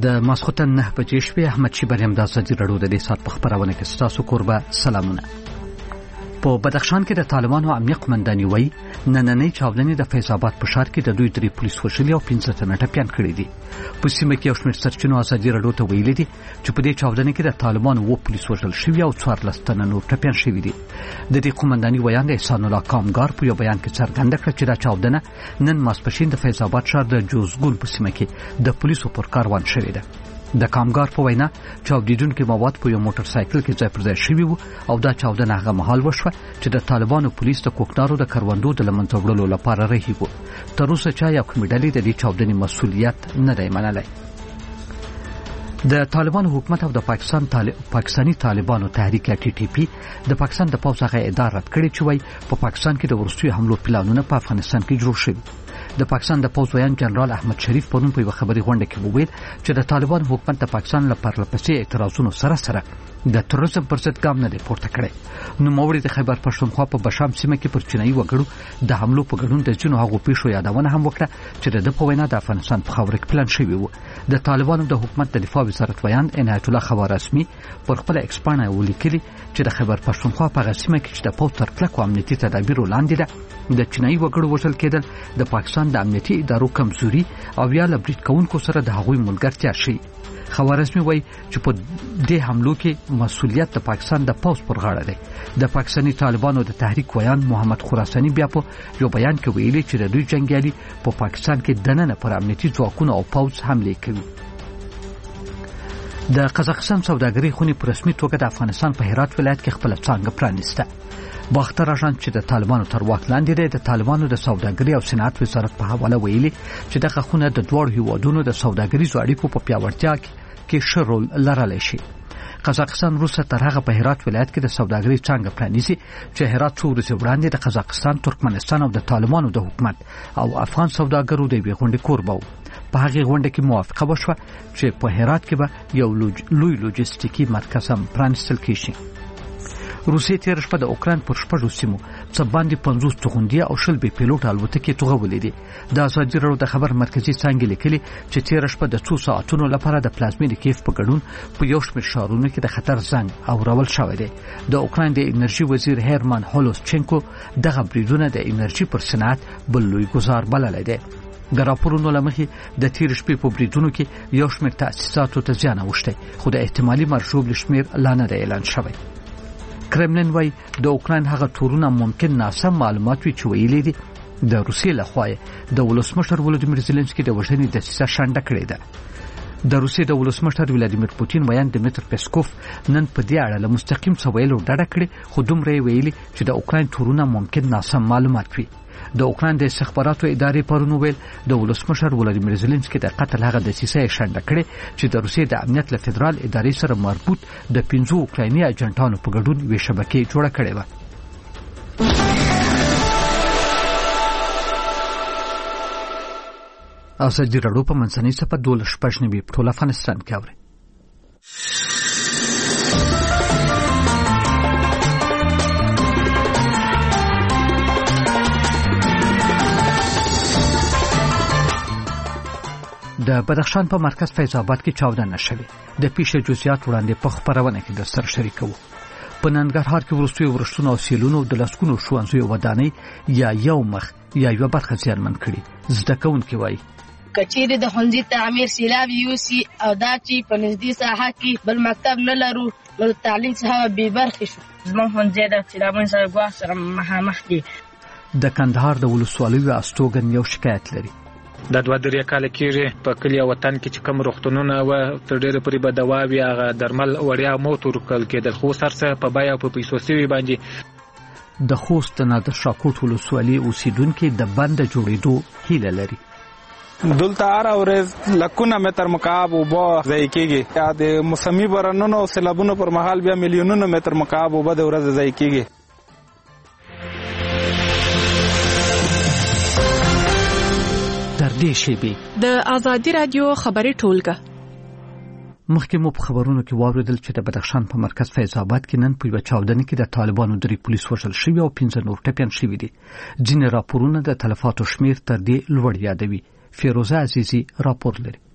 د ماسخوتن 9 بجې شپې احمد شیبریم د ازادي رادیو د دې سات په خبرونه کې ستاسو کوربه سلامونه. په بدخشان کې د طالبانو امنیت قومنداني وایي نننۍ چاودنې د فیض آباد په ښار کې د دوی 3 پولیس وژلي او 15 تنه ټپیان کړي دي. په سیمه کې یو شمېر سرچینو ازادي رادیو ته ویلي دي چې په دې چاودنې کې د طالبانو 2 پولیس وژل شوي او 14 تنه نور ټپیان شوي دي. د دې قومنداني ویان د احسان الله کامګار په یو بیان کې څرګنده کړه چې دا چاودنه نن ماسپښین د فیض آباد ښار د جوزګون په سیمه کې د پولیسو پر کاروان شوې ده. د کامګار په وینا چاودیدونکو مواد په یو موټر سایکل کې ځای پر ځای شوي وو او دا چاودنه هغه مهال وشوه چې د طالبانو پولیس د کوکنارو د کروندو د لمنځه وړلو لپاره رهي وو. تر اوسه چا یو کومې ډلې د دې چاودنې مسؤلیت نه دی منلی. د طالبانو حکومت او د پاکستاني طالبانو تحریک ټي ټي پی د پاکستان د پوځ هغه اداره کړې چې وایي په پاکستان کې د ورستي حملو پلانونه په افغانستان کې جوړ شوي. د پاکستان د پوځ ویان جنرال احمد شریف پرون په خبري غونډه کې وویل چې د طالبانو حکومت د پاکستان لپاره لپسې اعتراضونو سره د تروریزم پر ضد ګام نه دی پورته کړی. نو موري د خیبر پښتونخوا په بشام سیمه کې پر چینایي وګړو د حملو په ګډون د ځینو هغو پیښو یادونه هم وکړه چې د په وینا د افغانستان په خاوره کې پلان شوی وو. د طالبانو د حکومت د دفاع وزارت ویان عنایت الله خوارزمي پر خپل ایکسپانه ولیکلي چې د خیبر پښتونخوا په سیمه کې چې د پوځ تر کلکو امنیتي تدابیرو لاندې ده د چینایي وګړو وژل کېدل د پاکستان د امنیتي ادارو کمزوري او یا لبریټ کونکو سره د هغوی ملګرتیا شي. خوارزمي وایي چې په دې حملو کې مسؤلیت د پاکستان د پوځ پر غاړه دی. د پاکستاني طالبانو د تحریک ویان محمد خراساني بیا په یو بیان کې ویلي چې د دوی جنگیالي په پاکستان کې دننه پر امنیتي ځواکونو او پوځ حمله کوي. د قزاقستان سوداګري خونې په رسمي توګه د افغانستان په هرات ولایت کې خپل څانګه پرانیسته. باختر اژانس چې د طالبانو تر واک لاندې دی د طالبانو د سوداګري او صنعت وزارت په حواله ویلي چې دغه خونه د دوه هیوادونو د سوداګریزو اړیکو په پیاوړتیا کې ښه رول لرلی شي. قزاقستان روسه تر هغه په هرات ولایت کې د سوداګرۍ څانګه پرانیزي چې هرات څو ورځې وړاندې د قزاقستان، ترکمنستان او د طالبانو د حکومت او افغان سوداګرو د یوې غونډې کوربه و. په هغې غونډه کې موافقه وشوه چې په هرات کې به یو لوی لوجستیکي مرکز هم پرانیستل کېږي. روسیې تېره شپه د اوکراین پر 6 سیمو څه باندې 50 توغندي او 20 بې پیلوټ الوتکې توغولې دي. د ازادي رادیو د خبر مرکزي څانګې لیکلي چې تېره شپه د 2 ساعتونو لپاره د پلازمین کیف په ګډون په یو شمېر ښارونو کې د خطر زنګ اورول شوی دی. د اوکراین د انرژي وزیر هرمان هولوسچنکو دغه بریدونه د انرژي پر صنعت بل لوی ګزار بللی دی. د راپورونو له مخې د تېرې شپې په بریدونو کې یو شمېر تأسیساتو ته زیان اوښتی خو د احتمالي مرشوب شمېر لا نه دی اعلان شوی. کرملین وایي د اوکراین هغه تورونه ممکن ناسم معلومات وي چې ویلي دي د روسیې لخوا د ولسمشر ولودیمیر زيلنسکي د وژنې دسیسه شنډه کړې ده. د روسیې د ولسمشر ولادیمیر پوتین ویان دمیتر پسکوف نن په دې اړه له مستقیم څه ویلو ډډه کړې خو دومره ویلي چې د اوکراین تورونه ممکن ناسم معلومات وي. د اوکراین د استخباراتو ادارې پرون ویل د ولسمشر ولادیمیر زيلنسکي د قتل هغه دسیسه شنډه کړې چې د روسیې د امنیت له فدرال ادارې سره مربوط د 15 اوکرایني اجنټانو په ګډون وی شبکې جوړه کړې و. ازادي رادیو په منځنۍ صفحه 12 په ټول افغانستان کې اوري. د بدخشان په مرکز فیض آباد کې چاودنه شوې. د پیښې جزئیات وړاندې په خبرونه کې د سره شریکو. په ننګرهار کې ورستي ورښتونو او سیلونو د لسکونو ښوونځیو ودانۍ یا یو مخ یا یو برخه زیانمن کړي. زده کوونکي وایي کچېرې د ښوونځي تعمیر سیلاب یوسي او دا چې په نږدې ساحه کې بل مکتب نه لرو نو تعلیم څخه بې برخې شو. زموږ ښوونځی د سیلابونو سره ګواښ سره مخامخ دی. د کندهار د ولسوالیو استوګن یو شکایت لري. د 2-3 کال کېږي په کلی وطن کې چې کوم روغتونونه و تر ډېره پورې به دوا وي هغه درمل وړیا موت ورکول کېدل خو سرسه په بیا په پیسو سوي باندې. د خوست نادر شاکوټ ولسوالي اوسیدونکو د بند جوړېدو هیله لري. دلته هر ورځ لکونه متر مکعب اوبه ضایع کېږي. د موسمي بارانونو او سیلابونو پر مهال بیا میلیونونه متر مکعب اوبه د ورځې ضایع کېږي. د ازادي رادیو خبري ټولګه مخکې مو په خبرونو کې واوریدل چې د بدخشان په مرکز فیض آباد کې نن په یو چاودنه کې د طالبانو 3 پولیس وژل شوي او 15 نور ټپیان شوي دي. ځینې راپورونه د تلفاتو شمیر تر دې لوړ یادوي. فیروزه عزیزی راپور لري.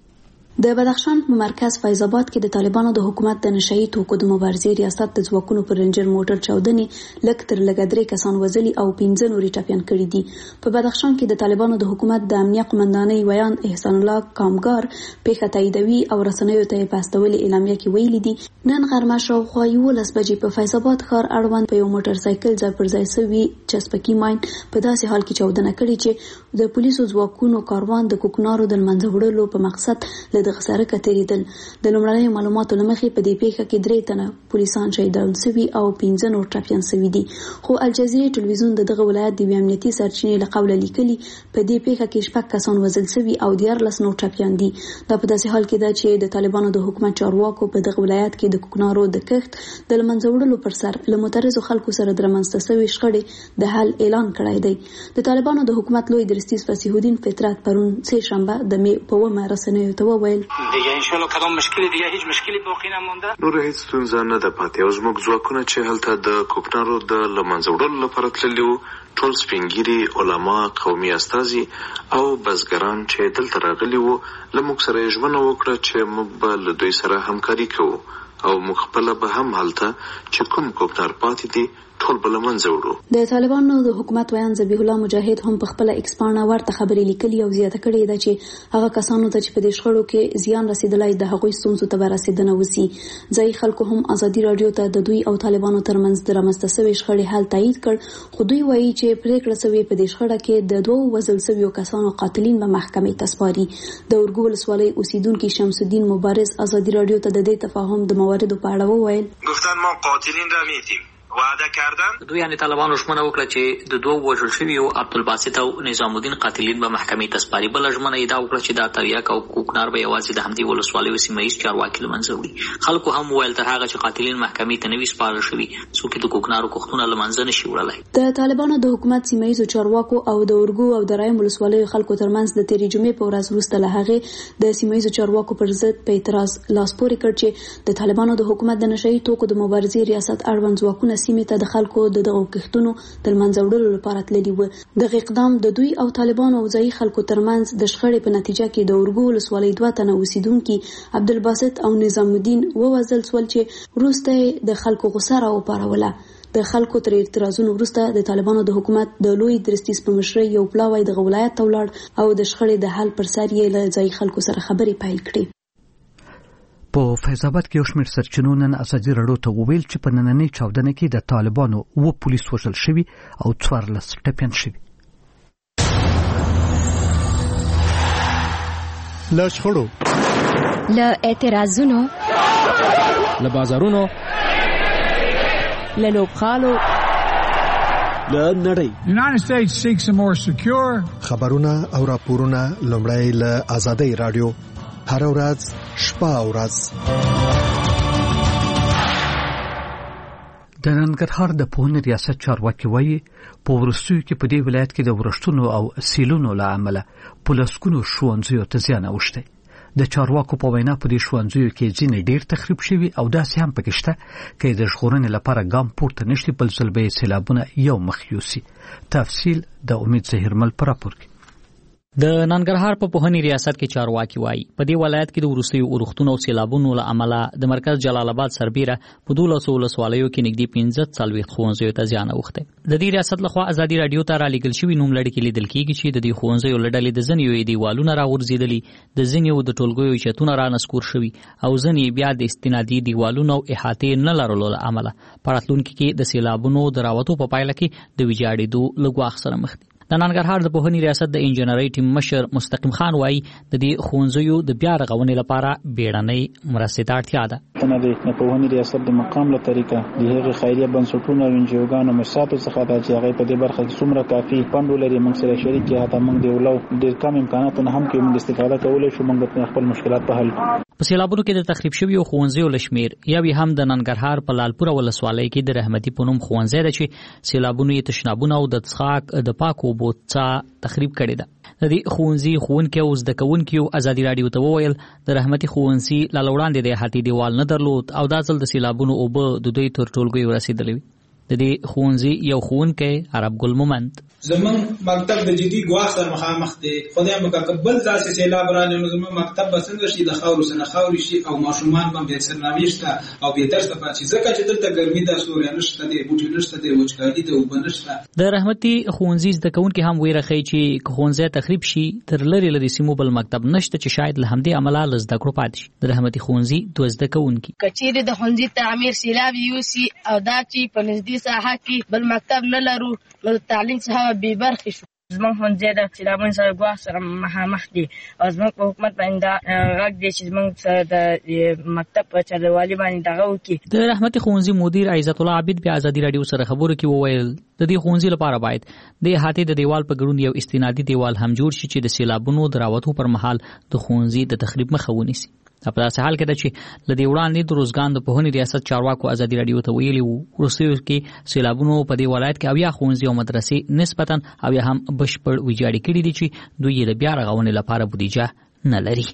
د بدخشان په مرکز فیض آباد کې د طالبانو د حکومت د نشئی توکو د مبارزې ریاست د ځواکونو پر رنجر موټر چاودنې لږ تر لږه 3 کسان وژلي او 15 نورې ټپيان کړي دي. په بدخشان کې د طالبانو د حکومت د امنیه قومندانۍ ویان احسان الله کامګار پیښه تاییدوي او رسنیو ته په استولې اعلامیه کې ویلي دي نن غرمه شاوخوا 11 بجې په فیض آباد ښار اړوند په یو موټر سایکل ځای پر ځای سوي چسپکی ماین په داسې حال کې چاودنه کړې چې د پولیسو ځواکونو کاروان د کوکنارو د منځه وړلو په مقصد له دغه سره کتریدل. د لومړنیو معلوماتو لمخې په دې پیښه کې 3 تنه پولیسان شهیدان شوي او 15 نور ټپيان شوي دي. خو الجزیره ټلویزیون دغه ولایت د امنیتي سرچینې له قوله لیکلي په دې پیښه کې 6 کسان وژل شوي او 14 نور ټپيان دي. دا په داسې حال کې ده چې د طالبانو د حکومت چارواکو په دغه ولایت کې د کوکنارو د کښت د لمنځه وړلو پر سر له مترزو خلکو سره د رامنځته شوي شخړې د حل اعلان کړی دی. د طالبانو د حکومت لوی درستیز فصیح الدین فطرت پرون سه شنبه د می په ومه رسنیو ته وویل دیگه ان شاء الله کدام مشکلی دیگه هیچ مشکلی باقی نمونده. نور هیڅ ستونزه نه ده پاتې او زموږ ځواکونه چې هلته د کوکنارو د لمنځه وړلو لپاره تللي وو ټول سپینګیري علما قومي استازي او بزګران چې دلته راغلي وو له موږ سره یې ژمنه وکړه چې موږ به له دوی سره همکاري کوو او موږ خپله به هم هلته چې کوم کوکنار پاتې دي ټول بل منځه وړو. د طالبانو د حکومت ویان ذبیح الله مجاهد هم په خپل ایکس پاڼه ورته خبرې لیکلي او زیاته کړې ده چې هغه کسانو ته چې په دې شخړو کې زیان رسیدلای د هغوی ستونزو ته رسیدنه وسی. ځای خلکو هم ازادي رادیو ته د دوی او طالبانو ترمنځ د رامنځته شوی شخړې حل تایید کړ خو دوی وایي چې پریکړه شوې په دې شخړه کې د 2 وژل شویو کسانو قاتلین به محکمې ته سپاري. د اورګو ولسوالۍ اوسیدونکو شمس الدین مبارز ازادي رادیو ته د دې تفاهم د مواردو په اړه وویل گفتن ما قاتلین را میتیم وعده کردن. دوی یعنی طالبانو ژمنه وکړه چې د 2 وژل شویو عبدالباسط او نظام الدین قاتلین به محکمې ته سپاري. بل ژمنه یې دا وکړه چې دا تریاک او کوکنار به یوازې د همدې ولسوالۍ سیمه ییز چارواکي له منځه وړي. خلکو هم ویل تر هغه چې قاتلین محکمې ته نه وي سپارل شوي څوک د کوکنارو کوښتونه له منځه نشي وړلی. د طالبانو د حکومت سیمه ییزو چارواکو او د اورګو او د رایم ولسوالیو خلکو ترمنځ د تیرې جمعې په ورځ وروسته له هغې د سیمه ییزو چارواکو پر ضد په اعتراض لاس پورې کړ چې د طالبانو د حکومت د نشئی توکو د مبارزې ریاست اړوند ځواکونه سیمې ته د خلکو د دغو کښتونو د منځه وړلو لپاره تللي وو. دغه اقدام د دوی او طالبانو او ځایي خلکو ترمنځ د شخړې په نتیجه کې د اورګو ولسوالۍ 2 تنه اوسیدونکي عبدالباسط او نظام الدین ووژل شول چې وروسته د خلکو غوسه راوپاروله. د خلکو تر اعتراضونو وروسته د طالبانو د حکومت د لوی درستیز په مشرۍ یو پلاوی د ولایت ته ولاړ او د شخړې د حل پر سر یې له ځایي خلکو سره خبرې پیل کړې. په فیض آباد کې یو شمېر سرچینو نن ازادي رادیو ته وویل چې په نننۍ چاودنه کې د طالبانو 2 پولیس وژل شوي او 14 ټپیان شوي. له شخړو، له اعتراضونو، له بازارونو، له لوبغالو، له نړۍ. United States seeks a more secure. خبرونه او راپورونه لومړی له آزادۍ رادیو هر ورځ شپه او ورځ. د ننګرهار د پوهنې ریاست چارواکي وایي په وروستیو کې په دې ولایت کې د ورښتونو او سیلونو له امله په لسګونو ښوونځیو ته زیان اوښتی. د چارواکو په وینا په دې ښوونځیو کې ځینې ډېر تخریب شوي او داسې هم پکې شته که د ژغورنې لپاره ګام پورته نشي بل ځل به یې سیلابونه یو مخ یوسي. تفصیل د امید زهیرمل په راپور کې. د ننګرهار په پوهنې ریاست کې چارواکي وایي په دې ولایت کې د وروستیو اورښتونو او سیلابونو له امله د مرکز جلال آباد سربیره په 12 ولسوالیو کې نږدې 15 ښوونځیو ته زیان اوښتی. د دې ریاست لخوا ازادي رادیو ته رالیږل شوي نوملړي کې لیدل کېږي چې د دې ښوونځیو له ډلې د ځینو یې دیوالونه راغورځېدلي، د ځینو د ټولګیو چتونه رانسکور شوي او ځینې بیا د استنادي دیوالونو او احاطې نه لرلو له امله په راتلونکي کې د سیلابونو د راوتو په پایله کې د ویجاړېدو له ګواښ سره مخ دي. د ننګرهار د پوهنې ریاست د انجنیري ټیم مشر مستقیم خان وایي د دې ښوونځیو د بیا رغونې لپاره بیړنۍ مرستې ته اړتیا ده. د پوهنې ریاست د مقام له طریقه د هغې خیریه بنسټونو او انجیوګانو مساعدو څخه دا چې هغه په دې برخه کې څومره کافي فند ولري موږ سره شریک کړي، حتی موږ د ولو ډېر کم امکاناتونه هم کې موږ استفاده کولای شو موږ خپل مشکلات په حل کړو. په سیلابونو کې د تخریب شویو ښوونځیو له شمېر یو هم د ننګرهار په لالپوره ولسوالۍ کې د رحمتي په نوم ښوونځی ده چې سیلابونو یې تشنابونه او د څښاک د پاکو اوبو تخریب کړی ده. د دې ښوونځي ښوونکي او زده کوونکي ازادي رادیو ته وویل د رحمتي ښوونځي له وړاندې د احاطې دیوال نه درلود او دا ځل د سیلابونو اوبه د دوی تر ټولګیو رسېدلې وي. د دې ښوونځي یو ښوونکی عرب ګل مومند زمون مکتب د جدي ګواښ سره مخامخ دی. خدای مکبل ځاسې سیلاب راځي نو زمون مکتب به څنګه شي د خاورو سره خاوري شي او ماشومان به بې سرنوشته او بې درسه پاتې ځکه چې دلته ګرمي ده سوري نشته دی بوټي نشته دی وچکالي ده اوبه نشته. د رحمتي ښوونځي زده کوونکي هم ویره ښیي چې که ښوونځی تخریب شي تر لرې سیمو بل مکتب نشته چې شاید له همدې امله له زده کړو پاتې شي. د رحمتي ښوونځي دوه زده کوونکي که چیرې د ښوونځي تعمیر سیلاب یوسي او دا چې په نږدې ساحه کې بل مکتب نه لرو نو د تعلیم څخه بې برخې شو. زموږ ښوونځی د سیلابونو سره ګواښ سره مخامخ دی او زموږ په حکومت باندې دا غږ دی چې زموږ سره د مکتب په چلوالي باندې دغه وکړي. د رحمتي ښوونځي مدیر عزت الله عابد بیا ازادي راډیو سره خبرو کې وویل د دې ښوونځي لپاره باید د احاطې د دیوال په ګډون یو استنادي دیوال هم جوړ شي چې د سیلابونو د راوتو پر مهال د ښوونځي د تخریب مخه ونیسي. په داسې حال کې ده چې له دې وړاندې د روزګان د پوهنې ریاست چارواکو ازادي راډیو ته ویلي وو وروستیو کې سیلابونو په دې ولایت کې اویا ښوونځي او مدرسې نسبتا اویا هم بشپړ ویجاړې کړي دي چې دوی یې د بیا رغونې لپاره بودیجه نه لري.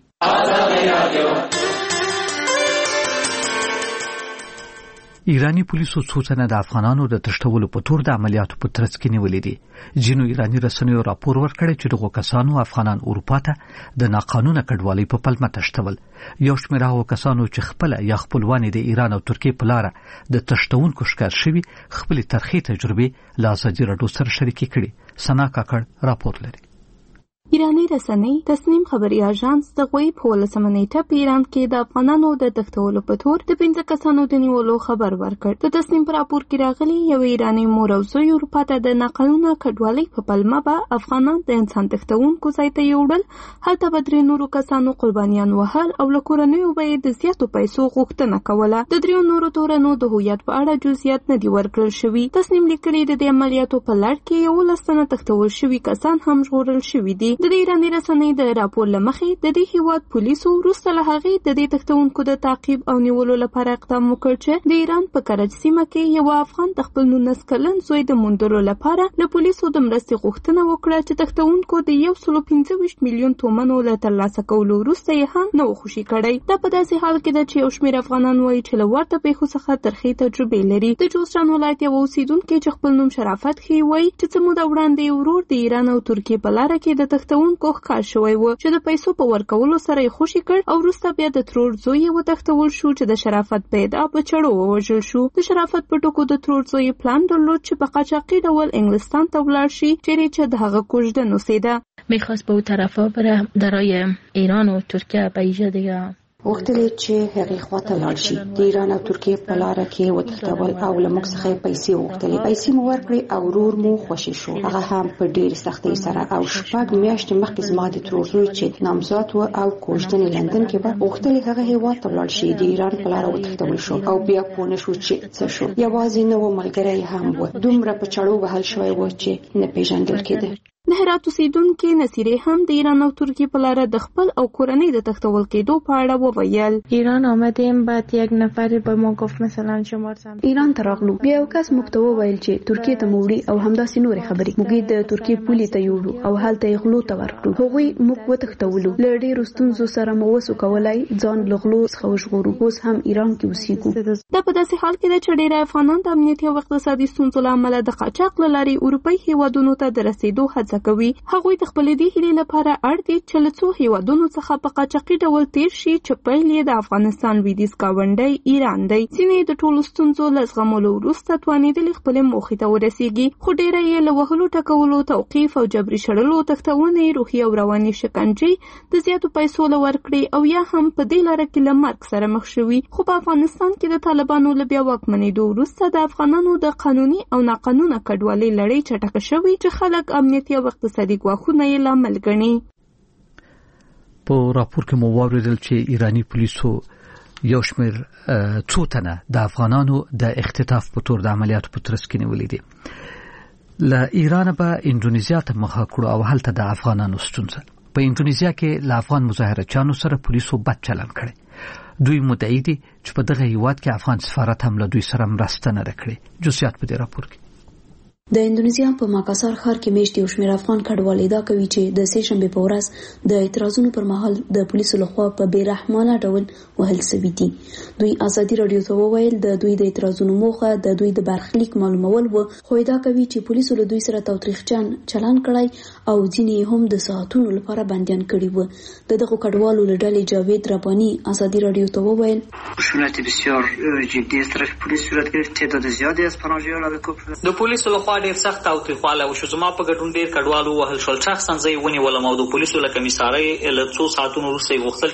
ایرانی پولیسو څو تنه د افغانانو د تښتولو په تور د عملیاتو په ترڅ کې نیولې دي. ځینو ایرانی رسنیو راپور ورکړی چې دغه کسانو افغانان اروپا ته د ناقانونه کډوالۍ په پلمه تښتول. یو شمېر هغو کسانو چې خپل یا خپلوان د ایران او ترکیې په لاره د تښتونکو ښکار شوي خپلې ترخې تجربې له ازادي راډیو سره شریکې کړي. سنا کاکړ راپور لري. ایرانی رسنۍ تسنیم خبري اژانس د غوي په 18 نیټه په ایران کې د افغانانو د تښتولو په تور د 5 کسانو د نیولو خبر ورکړ. د تسنیم پر راپور کې راغلي یو ایرانی مور او زوی اروپا ته د ناقانونه کډوالۍ په پلمه به افغانان د انسان تښتونکو ځای ته یوړل. هلته به 3 نورو کسانو قربانیان وهل او له کورنیو به د زیاتو پیسو غوښتنه کوله. د 3 نورو تورنو د هویت په اړه جزئیات نه دي ورکړل شوي. تسنیم لیکلي د دې عملیاتو په لړ کې 11 تنه تښتول شوي کسان هم ژغورل شوي دي. د ایرانی رسنۍ د راپور لمخې د دې هیواد پولیسو وروسته له هغې د دې تښتونکو د تعقیب او نیولو لپاره اقدام وکړ چې د ایران په کرج سیمه کې یو افغان د خپل 19 کلن زوی د موندلو لپاره له پولیسو د مرستې غوښتنه وکړه چې تښتونکو د 125 میلیون تومنو له ترلاسه کولو وروسته یې هم نه و خوشي کړی. دا په داسې حال کې ده چې یو شمېر افغانان وایي چې له ورته پیښو څخه ترخې تجربې لري. د جوزجان ولایت یو اوسیدونکی چې خپل نوم شرافت ښیي وایي چې څه موده وړاندې یو ورور د ایران او ترکیې په لاره کې د تښتونکو ښکار شوی و چې د پیسو په ورکولو سره یې خوشي کړ او وروسته بیا د ترور زوی یې وتښتول شو چې د شرافت په ادعا په چړو ووژل شو. د شرافت په ټکو د ترور زوی پلان درلود چې په قاچاقي ډول انګلستان ته ولاړ شي چیرې چې د هغه کوژدن اوسېده. میخواست به اون طرفا بره درای ایران و ترکیه به ایجا دیگه وختلی چې هغه خواته لاړ شي د ایران او ترکیې په لار کې وتښتول او له موږ څخه پیسې وغوښتلې. پیسې مو ورکړې او ورور مو خوشي شو. هغه هم په ډېر سختۍ سره او شپږ میاشتې مخکې زما د ترور زوی چې نامزاد و او کوژدن لندن کې به وختلی هغه هیواد ته لاړ شي د ایران په لار وتښتول شو او بیا پوه نه شو چې څه شو. یوازې نو ملګری هم و دومره په چړو وهل شوی و چې نه پیژندل کېده. د هرات اوسیدونکي نصیرې هم د ایران او ترکیې په لاره د خپل او کورنۍ د تښتول کېدو په اړه وویل. ایران آمدیم بعد یک نفر به ما گفت مثلا شما ایران ته راغلو بیا یو کس موږ ته وویل چې ترکیې ته موړي او همداسې نورې خبرې. موږ د ترکیې پولې ته یوړو او هلته یې غلو ته ورکړو. هغوی موږ وتښتولو. له ډېرو ستونزو سره مو وسو کولای ځان له غلو څخه وژغورو. اوس هم ایران کې اوسېږو. دا په داسې حال کې ده چې ډېری افغانان د امنیتي او اقتصادي ستونزو له امله د قاچاق له لارې اروپایي هیوادونو ته د رسېدو هڅه کوي. هغوی د خپلې دې هیلې لپاره اړ دي چې له څو هیوادونو څخه په قاچاقي ډول تیر شي چې پیل یې د افغانستان لویدیځ ګاونډی ایران دی. ځینې د ټولو ستونزو له زغملو وروسته توانېدلې خپلې موخې ته ورسېږي خو ډېری یې له وهلو ټکولو توقیف او جبري شړلو تښتونې روحي او رواني شکنجې د زیاتو پیسو له ورکړې او یا هم په دې لاره کې له مرګ سره مخ شوي. خو په افغانستان کې د طالبانو له بیا واکمنېدو وروسته د افغانانو د قانوني او ناقانونه کډوالۍ لړۍ چټکه شوې چې خلک امنیتي او اقتصادي ګواښونه یې لامل ګڼي. په راپور کې مو واوریدل چې ایرانی پولیسو یو شمېر څو تنه د افغانانو د اختطاف په تور د عملیاتو په ترڅ کې نیولې دي. له ایران به اندونیزیا ته مخه کړو او هلته د افغانانو ستونزه. په اندونیزیا کې له افغان مظاهرچیانو سره پولیسو بد چلند کړی. دوی مدعي دي چې په دغه هیواد کې افغان سفارت هم له دوی سره مرسته نه ده کړې. جزئیات په دې راپور کې. د اندونیزیا په ماکاسار ښار کې میاشتې یو شمېر افغان کډوال ادعا کوي چې د سې شنبې په ورځ د اعتراضونو پر مهال د پولیسو لخوا په بې رحمانه ډول وهل شوي دي. دوی ازادي راډیو ته وویل د دوی د اعتراضونو موخه د دوی د برخلیک معلومول و، خو ادعا کوي چې پولیسو له دوی سره تاوتریخجن چلند کړی او ځینې هم د ساعتونو لپاره بندیان کړي و. د دغو کډوالو له ډلې جاوید رباني ازادي راډیو ته وویل خشونت بسیار جدی از طرف پلیس صورت گرفت. تعداد زیادی از پناهجویان را به کوب د پولیسو لخوا ډیر سخت تاوتریخواله وشو. زما په ګډون ډیر کډوال ووهل شول. شخصا زه یې ونیولم او د پولیسو له کمیسارۍ له څو ساعتونو وروسته یې غوښتل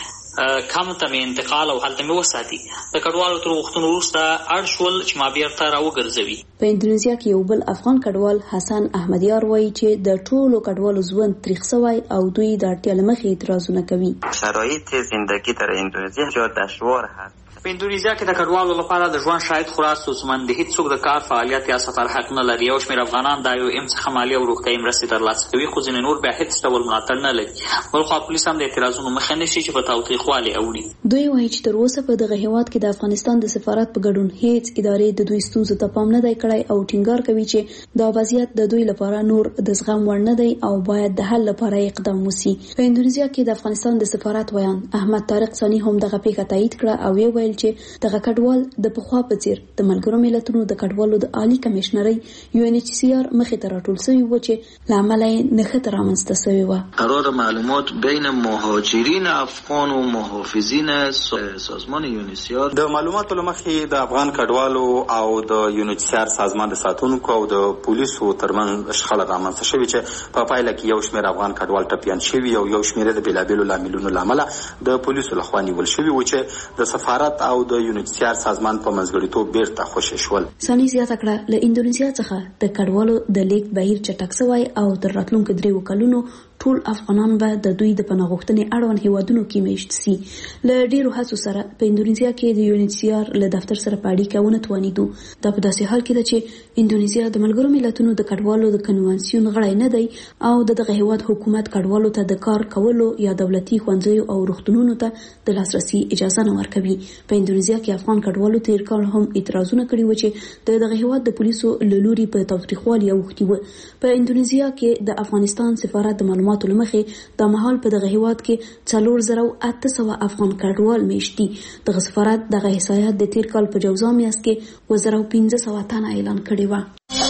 چې کم ته مې انتقال او هلته مې وساتي. د کډوالو تر غوښتنو وروسته اړ شول چې ما بیرته راوګرځوي. په اندونیزیا کې یو بل افغان کډوال حسن احمدیار وایي چې د ټولو کډوالو ژوند تریخ شوی او دوی د اړتیا له مخې اعتراضونه کوي. شرایط زندگی در اندونزیا بسیار دشوار هست. په اندونیزیا کې د کډوالو لپاره د ژوند شرایط خورا ستونزمن دي. هیڅوک د کار فعالیت یا سفر حق نه لري. یو شمېر افغانان د IOM څخه مالي او روغتیایي مرستې ترلاسه کوي، خو ځینې نور بیا هیڅ ډول ملاتړ نه لري. بلخوا پولیس هم د اعتراضونو مخه نیسي چې په تاوتریخوالي اوړي. دوی وایي چې تر اوسه په دغه هیواد کې د افغانستان د سفارت په ګډون هیڅ ادارې د دوی ستونزو ته پام نه دی کړی او ټینګار کوي چې دا وضعیت د دوی لپاره نور د زغم وړ نه دی او باید د حل لپاره اقدام وشي. په اندونیزیا کې د افغانستان د سفارت ویان احمد طارق ثاني هم دغه پیښه تایید کړه او ویل چې دغه کډوال د پخوا په څیر د ملګرو ملتونو د کډوالو د عالی کمشنرۍ UNHCR مخې ته راټول شوی و چې له امله یې نښته رامنځته شوې وه. قرار معلومات بین مهاجرین افغان و محافظین سازمان UNHCR د معلوماتو له مخې د افغان کډوالو او د UNHCR سازمان د ساتونکو او د پولیسو ترمنځ شخړه رامنځته شوې چې په پایله کې یو شمېر افغان کډوال ټپیان شوي او یو شمېر د بېلابېلو لاملونو له امله د پولیسو لخوا نیول شوي و چې د سفارت او د UNHCR سازمان په منځګړیتوب بیرته خوشي شول. ثاني زیاته کړه له اندونیزیا څخه د کډوالو د لیږد بهیر چټک شوی او تر راتلونکو 3 کلونو ټول افغانان به د دوی د پناه غوښتنې اړوند هیوادونو کې میشت شي. له ډیرو هڅو سره په اندونیزیا کې د UNHCR له دفتر سره په اړیکه ونه توانیدو. دا په داسې حال کې ده چې اندونیزیا د ملګرو ملتونو د کډوالو د کنوانسیون غړی نه دی او دغه هیواد حکومت کډوالو ته د کار کولو یا دولتي ښوونځیو او روغتونونو ته د لاسرسي اجازه نه ورکوي. په اندونیزیا کې افغان کډوالو تیر کال هم اعتراضونه کړي و چې دغه هیواد د پولیسو له لوري په تاوتریخوالي اوښتي و. په اندونیزیا کې د افغانستان سفارت د معلوماتو له مخې د مهال په دغه هیواد کې 4800 افغان کډوال میشتي. دغه سفارت دغه احصایات د تیر کال په جوزا میاشت کې 1500 تنه اعلان کړي و.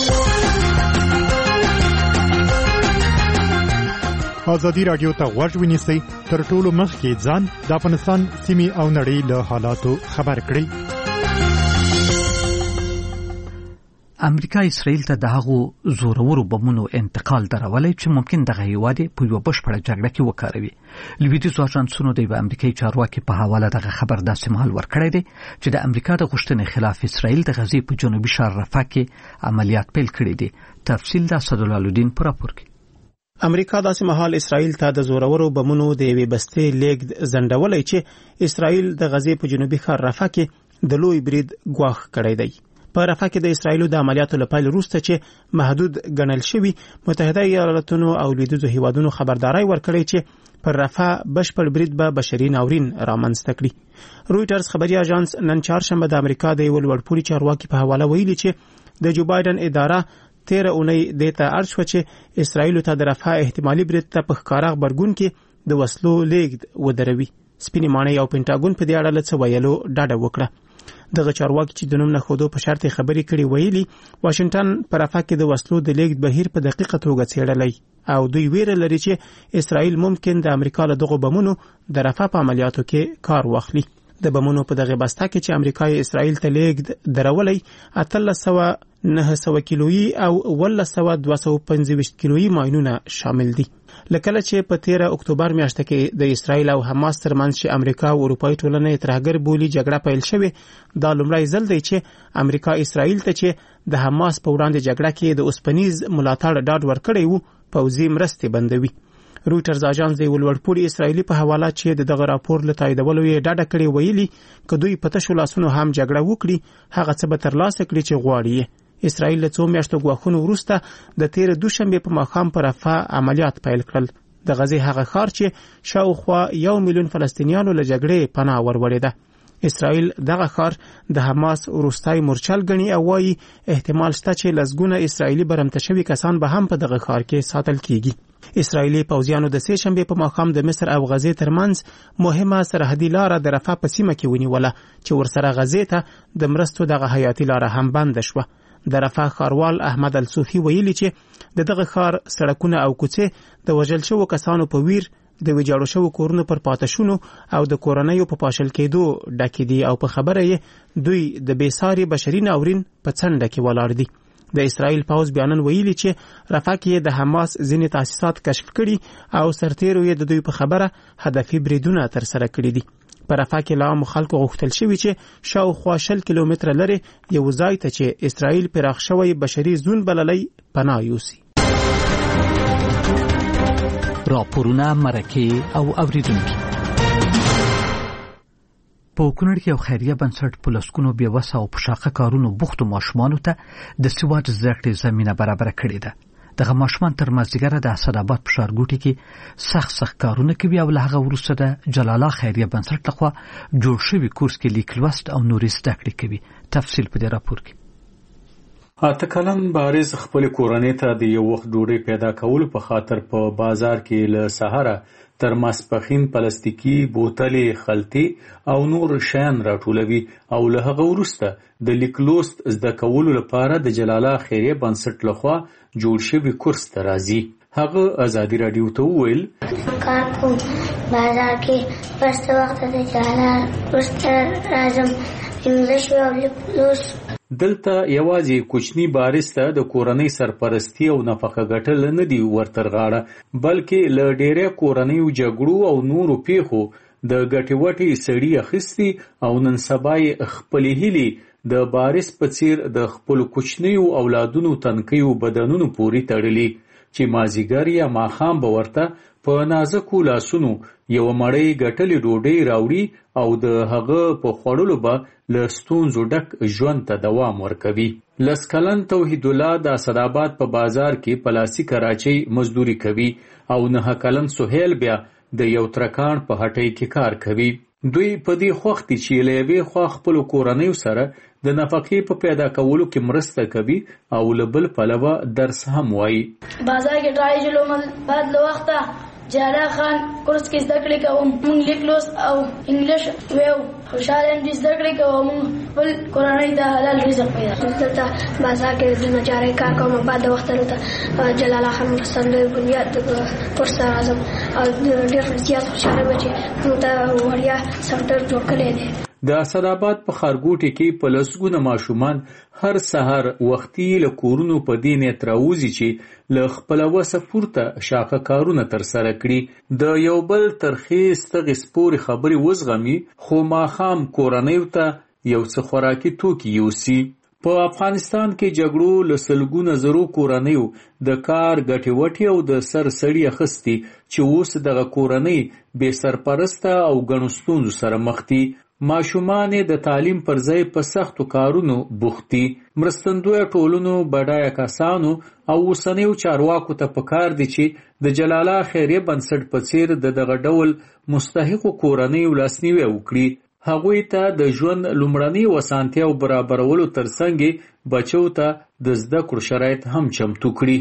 ازادي راډیو ته غوږ ونیسئ، تر ټولو مخکې ځان د افغانستان سیمې او نړۍ له حالاتو خبر کړئ. امریکا اسرائیل ته د هغو زورورو بمونو انتقال درولی چې ممکن دغه هیواد په یوه بشپړه جګړه کې وکاروي. لویدیځو اژانسونو د یوه امریکایي چارواکي په حواله دغه خبر داسې مهال ورکړی دی چې د امریکا د غوښتنې خلاف اسرائیل د غزې په جنوبي ښار رفح کې عملیات پیل کړي دي. تفصیل د اسدالله په راپور کې. امریکا داسې مهال اسرائیل ته د زورورو بمونو د یوې بستې لیږد ځنډولی چې اسرائیل د غزې په جنوبي ښار رفح کې د لوی برید ګواښ کړی دی. په رفح کې د اسرائیلو د عملیاتو له پیل وروسته چې محدود ګڼل شوي، متحده ایالاتونو او لویدیځو هیوادونو خبرداری ورکړی چې پر رفح بشپړ برید به بشري ناورین رامنځته کړي. رویټرز خبري اژانس نن چهارشنبه د امریکا د یو لوړپوړي چارواکي په حواله ویلي چې د جو بایدن اداره 13 اونۍ دې ته اړ شوه چې اسرائیلو ته د رفح احتمالي برید ته په ښکاره غبرګون کې د وسلو لیږد ودروي. سپینې ماڼۍ او پینټاګون په دې اړه له څه ویلو ډډه وکړه. دغه چارواکي چې د نوم نه ښودو په شرط خبرې کړي ویلي واشنگټن په رفح کې د وسلو د لیږد بهیر په دقیقه توګه څېړلی او دوی ویره لري چې اسرائیل ممکن د امریکا له دغو بمونو د رفح په عملیاتو کې کار واخلي. د بمونو په دغه بسته کې چې امریکا یې اسرائیل ته لیږد درولی 1800 کیلویي او 1225 کیلویي ماینونه شامل دي. لکه چې په 13 اکتوبر میاشت کې د اسرائیل او حماس ترمنځ چې امریکا او اروپایي ټولنه ترهګر بولی جګړه پیل شوې، دا لومړی ځل دی چې امریکا اسرائیل ته چې د حماس په وړاندې جګړه کې د اوسپنیز ملاتړ ډاډ ورکړی وو پوځي مرستې بندوي. رویټرز اژانس د ولورپوري اسرائیلي په حواله چې دغه راپور له تاییدولو یې ډاډه کړې ویلي که دوی په تشو لاسونو هم جګړه وکړي هغه څه به ترلاسه کړي چې غواړي. اسرائیل له څو میاشتو ګواښونو وروسته د 13 دوشنبې په ماښام په رفح عملیات پیل کړل. د غزې هغه ښار چې شاوخوا 1 میلیون فلسطینیانو له جګړې پناه وروړې ده. اسرائیل دغه ښار د حماس وروستای مورچل ګڼي او وايي احتمال شته چې لسګونه اسرائیلي برمته شوي کسان به هم په دغه ښار کې ساتل کیږي. اسرائیلي پوځیانو د سې شنبې په ماښام د مصر او غزې ترمنځ مهمه سرحدي لاره د رفح په سیمه کې ونیوله چې ورسره غزې ته د مرستو دغه حیاتي لاره هم بند شوه. د رفح ښاروال احمد الصوفي ویلي چې دغه ښار سړکونه او کوڅې د وژل شوو کسانو په ویر د ویجاړو شوو کورونو پر پاتشونو او د کورنیو په پاشل کېدو ډکې دي او په خبره یې دوی د بېساري بشري ناورین په څنډه کې ولاړ دي. د اسرائیل پوځ بیانن ویلي چې رفح کې د حماس ځینې تاسیسات کشف کړي او سرتیرو یې د دوی په خبره هدفي بریدونه ترسره کړي دي. په رفح کې لا هم خلکو غوښتل شوي چې شاوخوا 60 کیلومتره لرې یو ځای ته چې اسرائیل پراخ شوی بشري زون بللی پناه یوسي. راپورونه مرکه او اوریدونکي په کونړ کې یو خیریه بنسټ په لسګونو بېوسه او په شاقه کارونو بوختو ماشومانو ته د سواد زده کړې زمینه برابره کړې ده. دغه ماشومان تر مازدیګره د اسداباد په ښارګوټي کې سخت کارونه کوي او له هغه وروسته د جلال الله خیریه بنسټ لخوا جوړ شوي کورس کې لیک لوست او نورې زده کړې کوي. تفصیل په دې راپور کې. اته کلن بارز خپل کورنۍ ته د یو وخت ډوډۍ پیدا کولو په خاطر په بازار کې له سهاره تر ماسپخین پلاستیکي بوتلې خلطې او نور شیان راټولوي او له هغه وروسته د لیک لوست زده کولو لپاره د جلال الله خیریه بنسټ لخوا جوړ شوی کورس ته راځي. هغه ازادي رادیو ته وویل کار کوم بازار کې پرسته وخت د جلال ورسته راځم انګلیش او لیک لوست. دلته یوازې کوچنی بارز ته د کورنۍ سرپرستی او نفقه ګټل نه دی ورترغاړه بلکې له ډېرې کورنیو جګړو او نورو پیښو د ګټې وټې سړي اخیستي او نن سبا یې خپلې هیلې د بارز په څیر د خپلو کوچنیو اولادونو تنکیو بدنونو پورې تړلي چې مازیګر یا ماښام به ورته په نازکو لاسونو یو مړۍ ګټلې ډوډۍ راوړي او د هغه په خوړلو به له ستونزو ډک ژوند ته دوام ورکوي. لس کلن توحید الله د اسداباد په بازار کې پلاسی کراچۍ مزدوري کوي او 9 کلن سهیل بیا د یو ترکان په هټۍ کې کار کوي. دوی په دې خوښ دي چې له یوې خوا خپلو کورنیو سره د نفقې په پیدا کولو کې مرسته کوي او له بل پلوه درس هم وایي. بازار کې ټرای جوړول بعد له وخته جالا خان کورس کې زده کړې کوم مونږ لیک لوست او انګلیش ویو خوشاله دې زده کړې کوم بل کورنۍ د حلال رزق پیدا دلته بازار کې د نجارۍ کار کوم بعد د وخت له جلال خان رسندوی بنیاد کورس راځم او ډېر زیات خوشاله وم چې موږ ته وړیا سنټر جوړ کړی دی. د اسداباد په ښارګوټي کې په لسګونه ماشومان هر سهار وختي له کورونو په دې نیت راوځي چې له خپله وسه پورته شاقه کارونه ترسره کړي د یو بل ترخیص تغیس پورې خبرې وزغمي خو ماښام کورنیو ته یو څه خوراکي توکي یوسي. په افغانستان کې جګړو له سلګونه زرو کورنیو د کار ګټې وټې او د سر سړي اخیستي چې اوس دغه کورنۍ بې سرپرسته او ګڼو ستونزو سره مخ دي. ماشومان د تعلیم پر ځای په سختو کارونو بوختي. مرستندویه ټولنو بډایه کسانو او اوسنیو چارواکو ته پکار دي چې د جلال الله خیریه بنسټ په څیر دغه ډول مستحقو کورنیو لاسنیوی وکړي. هغوی ته د ژوند لومړني اسانتیاو برابرولو ترڅنګ بچو ته د زده کړو شرایط هم چمتو کړي.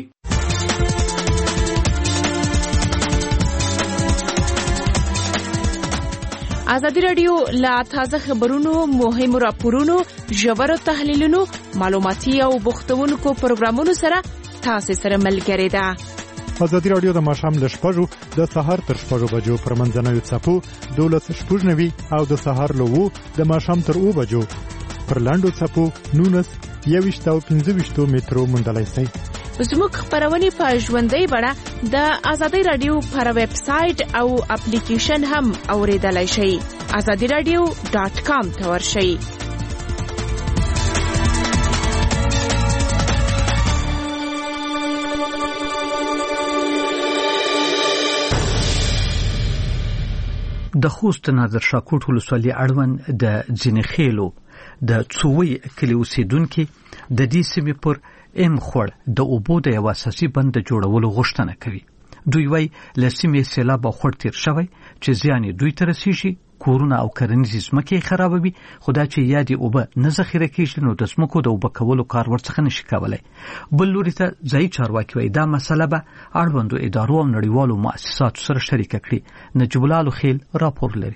ازادي رادیو لا تازه خبرونو مهمو راپورونو ژورو تحلیلونو معلوماتي او بوختونکو پروګرامونو سره تاسو سره ملګری ده. ازادي رادیو د ماښام له 6 د سهار تر 6 بجو پر منځنوي څپو 12:09 او د سهار له 2 د ماښام تر 2 بجو پر لاندو څپو 19 او 15 مترو موندلای شئ. زموږ خبرونه په ژوندۍ بڼه د ازادي رادیو پر ویب سټ او اپلیکیشن هم اوریدلای شئ. azadiradio.com ته ورشئ. د خوست نادر شاه کوټ ولسوالۍ اړوند د ځینخېلو د څووي کلي اوسیدونکو د دې سیمې پر ام خور د اوبو د یو اساسي بند جوړولو غوښتنه کوي. دوی وايي له سیمې سیلاب او خور تیر شوی چې زیان دوی ته رسیږي کورونه او کرنیزې ځمکې خرابوي، خو دا چې یا دې اوبه نه ذخیره کېږي نو د ځمکو د اوبه کولو کار ورڅخه نشي کولی. بل لوري ته ځایي چارواکي وایي دا مسله به اړوندو ادارو او نړیوالو مؤسساتو سره شریکه کړي. نجیب الله الخیل راپور لري.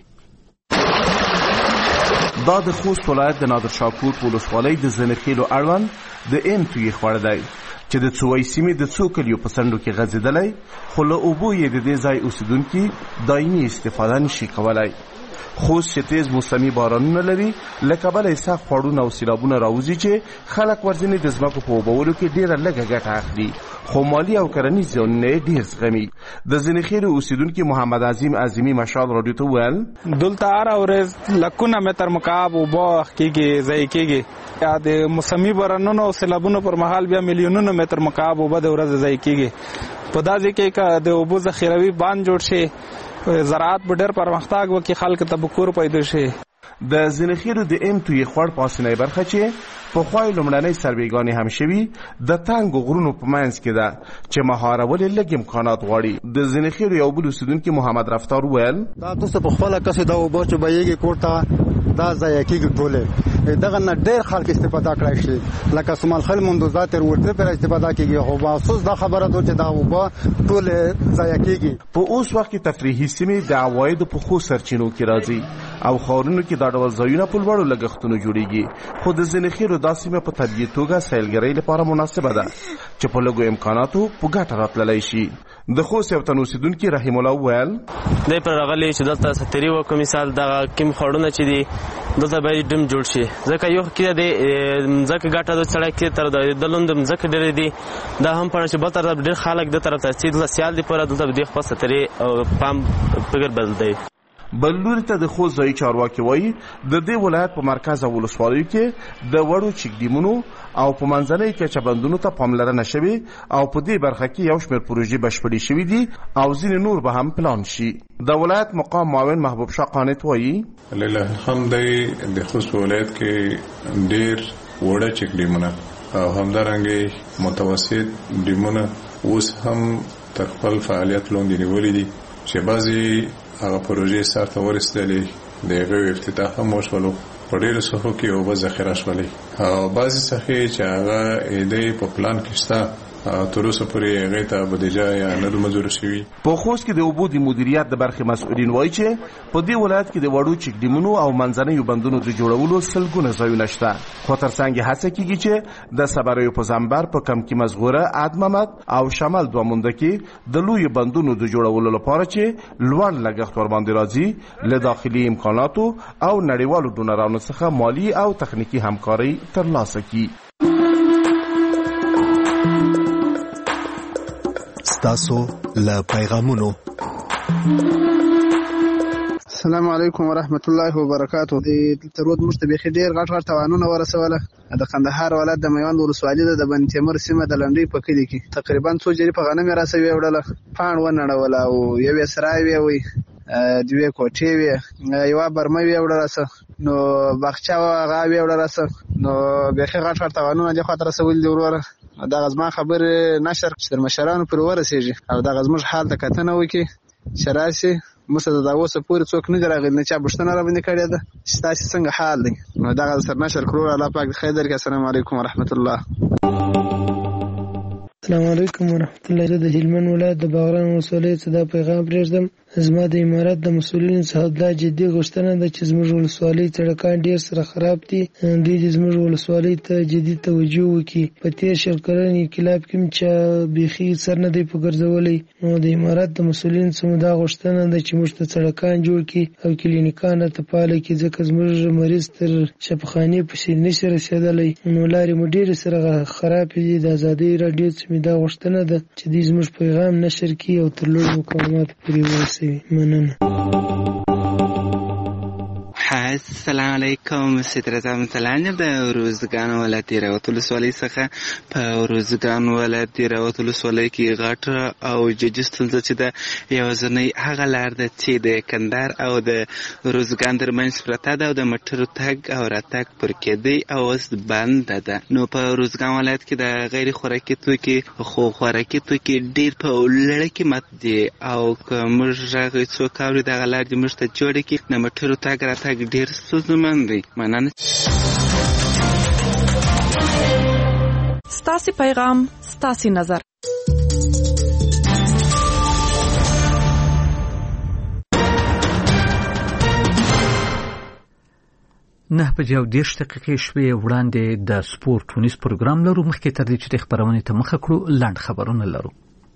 دا د خوست ولایت د نادر شاه کوټ ولسوالۍ د زنخیلو اړوند د ام توی خوړ دی چې د څوی سیمې د څو کلیو په سندو کې غځېدلی، خو له اوبو یې د دې ځای اوسیدونکي دایمي استفاده نشي کولی. خوست چې تیز موسمي بارانونه لري، له کبله یې سخت خوړونه او سیلابونه راوځي چې خلک ورځنې د ځمکو په اوبولو کې ډېره لږه ګټه اخلي، خو مالي او کرنیز زیانونه یې ډېر زغمي. د زنخیلو اوسیدونکي محمد عظیم عظیمي مشال راډیو ته ویل دلته هره ورځ لکونه متر مکعب اوبه کېږي، ضایع کېږي. یا د موسمي بارانونو او سیلابونو پر مهال بیا میلیونونو متر مکعب اوبه د ورځې ضایع کېږي. په دا ځای کې که د اوبو ذخیروي باند جوړ شي، زراعت به ډېر پرمختګ وکړي، خلک ته به کور پیدا شي. د زنخیلو د ام توی خوړ په اسنۍ برخه چې پخوای لومړنۍ سروېګانې هم شوي د تنګو غرونو په منځ کې ده چې مهارول یې لږ امکانات غواړي. د زنخیلو یو بل اوسیدونکي محمد رفتار ویل دا تاسو په خپله کسې دا اوبه چې بهیږي کور ته دا ضایع کېږي ټولې، دغه نه ډېر خلک استفاده کړی شي، لکه سمالخیل مندوزات تر ورته پر استفاده کېږي، خو بخصوص دا خبره ده چې دا اوبه ټولې ضایع کېږي. په اوس وخت کې تفریحي سیمې د عوایدو په ښو سرچینو کې راځي او ښارونو کې دا ډول ځایونه په لوړو لګښتونو جوړېږي، خو د زنخیلو دا سیمه په طبیعي توګه سیلګرۍ لپاره مناسبه ده چې په لږو امکاناتو په ګټه راتللی شي. د خوست یو تن اوسیدونکي رحیم الله ویل دی پر راغلی چې دلته ستري وکړو، مثال دغه کوم خړونه چې دي دلته باید ډم جوړ شي، ځکه یو کې د ځکه ګټه د سړک کې تر د لوند ځکه ډېرې دي، دا هم پړ چې بل طرف ډېر خلک د طرف ته چې دلته سیال دي پر دلته د خپل ستري او پام فکر بدل دی. بل لوري ته د خوست ځایي چارواکي وایي د دې ولایت په مرکز او ولسوالیو کې د وړو چکډیمونو او په منځنۍ کچه بندونو ته پاملرنه شوې او په دې برخه کې یو شمېر پروژې بشپړې شوې دي او ځینې نور به هم پلان شي. د ولایت مقام معاون محبوب شاه قانت وایي لله الحمد د خوست ولایت کې ډېر وړه چکډیمونه او همدارنګه متوسط ډیمونه اوس هم تر خپل فعالیت لاندې نیولې دي چې بعضې هغه پروژې سرته ورسېدلې، د هغې افتتاح هم وشولو، په ډېرو ساحو کې اوبه ذخیره شولې او بعضې ساحې چې هغه د په پلان کې شته تر اوسه پورې هغې ته بودیجه یا نه ده منظوره شوي. په خوست کې د اوبو د مدیریت د برخې مسؤلین وایي چې په دې ولایت کې د وړو چکډیمونو او منځنیو بندونو د جوړولو سلګونه ځایونه شته، خو تر څنګ یې هڅه کېږي چې د صبریو په زنبر، په کمکي مزغوره، عدممد او شمال دوه مونده کې د لویو بندونو د جوړولو لپاره چې لوړ لګښت ورباندې راځي له داخلي امکاناتو او نړیوالو ډونرانو څخه مالي او تخنیکي همکاري ترلاسه کړي. تاسو له پیغامونو السلام علیکم ورحمت الله وبرکاتو. د ترود مشتبه ډیر غټ توانونه ورسوله د قندهار ولایت د میوند ولسوالۍ د بن تیمور سیمه د لنډۍ په کلي کې تقریبا څو جری په غنم راسوي وړله پاڼ ونړول او یو سرای وي دوی کوټې وي یو برمه وي وړله نو باغچا غاوي وړله نو به غټ توانونه د خاطر رسول دی وروره دا غزما خبر نشر چې مشرانو پر ورسېږي او دا غزمش حال ته کتنه وکي شراسي مسد دا اوسه پوری څوک نه راغلی نه چا بشتنه را باندې کړی ده چې تاسو څنګه حال دی نو دا غزر نشر کړو الله پاک خیر درکړي. السلام علیکم ورحمت الله. السلام علیکم ورحمت الله. زه د هلمند ولایت د باغران ولسوالۍ څخه دا پیغام پرېږدم. زما د امارات د مسؤلینو څخه دا جدي غوښتنه ده چې زموږ ولسوالۍ سړکان ډېر سره خراب دي، دوی د زموږ ولسوالۍ ته جدي توجه وکړي. په تېر 100 کلن انقلاب کې چا بیخي سر نه دی په ګرځولی، نو د امارات د مسؤلینو څخه دا غوښتنه ده چې موږ ته سړکان جوړ کړي او کلینیکان راته فعاله کړي، ځکه زموږ مریض تر شفاخانې پسې نشي رسېدلی، نو لارې مو ډېرې سره خرابې دي. د ازادۍ راډیو څخه مې دا غوښتنه ده چې دوی زموږ پیغام نشر کړي او تر لوړو مقاماتو پورې ورسوي. مننه. السلام علیکم. سترزا مثلا د روزګان ولایت راوت ولسوالۍ څخه په روزګان ولایت راوت ولسوالۍ کې غټ او جدي ستونزه چې د یوازینی هغه لار ده چې د کندهار او د روزګان ترمنځ پرته ده او د موټرو تګ او راتګ پر کېدی او اوس بند ده. نو په روزګان ولایت کې د غیر خوراکي توکي خو خوراکي توکي ډېر په لړ کې مات دي او که موږ راغی څوک اوري دغه لار دې موږ ته جوړې کړي د موټرو تګ راتګ ډېر ستونزمن دی. مننه. ستاسې پیغام ستاسې نظر. نه بجې او 10 دقیقې شوې وړاندې د سپورت ټونیز پروګرام لرو. مخکې تر دې چې د خبرونې ته مخه کړو لنډ خبرونه لرو.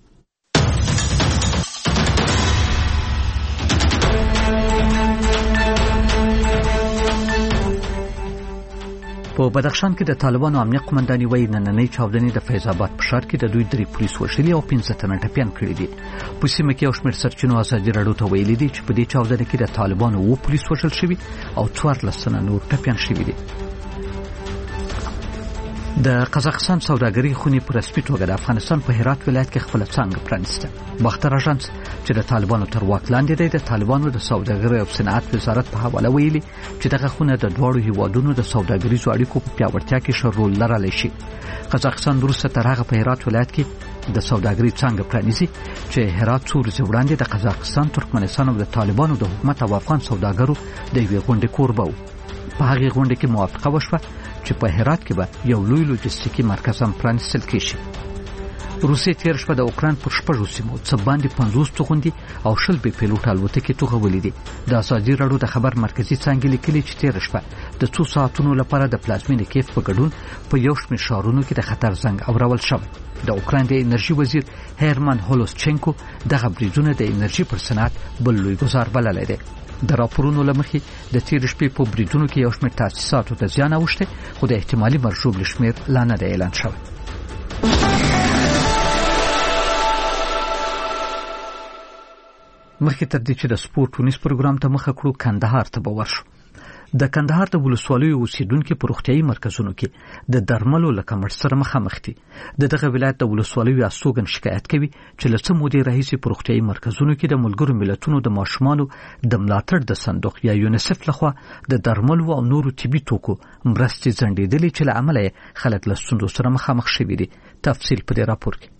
په بدخشان کې د طالبانو امنیه قومنداني وایي نننۍ چاودنې د فیض آباد په ښار کې د دوی 3 پولیس وژلي او 15 تنه ټپیان کړي دي. په سیمه کې یو شمېر سرچینو ازادي راډیو ته ویلي دي چې په دې چاودنې کې د طالبانو 2 پولیس وژل شوي او 14 تنه نور ټپیان شوي دي. د قزاقستان سوداګرۍ خونې په رسمي توګه د افغانستان په هرات ولایت کې خپل څانګه پرانیسته. باختر اژانس چې د طالبانو تر واک لاندې دی د طالبانو د سوداګرۍ او صنعت وزارت په حواله ویلي چې دغه خونه د دواړو هیوادونو د سوداګریزو اړیکو په پیاوړتیا کې ښه رول لرلی شي. قزاقستان وروسته تر هغه په هرات ولایت کې د سوداګرۍ څانګه پرانیزي چې هرات څو ورځې وړاندې د قزاقستان، ترکمنستان او د طالبانو د حکومت او افغان سوداګرو د یوې غونډې کوربه و. په هغې غونډې کې موافقه وشوه چې په هرات کې به یو لوی لوجستیکي مرکز هم پرانیستل کېږي. روسیې تېره شپه د اوکراین پر 6 سیمو څه باندې 50 توغندي او 20 بې پیلوټه الوتکې توغولې دي. د ازادي راډیو د خبر مرکزي څانګې لیکلي چې تېره شپه د څو ساعتونو لپاره د پلازمینې کیف په ګډون په یو شمېر ښارونو کې د خطر زنګ اورول شوی. د اوکراین د انرژي وزیر هرمان هولوسچنکو دغه بریدونه د انرژي پر صنعت بل لوی ګزار بللی دی. د راپورونو له مخې د تېرې شپې په بریدونو کې یو شمېر تاسیساتو ته زیان اوښتی، خو د احتمالي مرژوبلو شمېر لا نه دی اعلان شوی. مخکې تر دې چې د سپورت ټونیز پروګرام ته مخه کړو کندهار ته به ورشو. د کندهار د ولسوالیو اوسیدونکو په روغتیايي مرکزونو کې د درملو له کمښت سره مخامخ دي. دغه ولایت د ولسوالیو استوګن شکایت کوي چې له څه مودې راهیسې په روغتیايي مرکزونو کې د ملګرو ملتونو د ماشومانو د ملاتړ د صندوق یا یونیسف لخوا د درملو او نورو طبي توکو مرستې ځنډېدلې چې له امله خلک له ستونزو سره مخامخ شوي دي. تفصیل په دې راپور کې.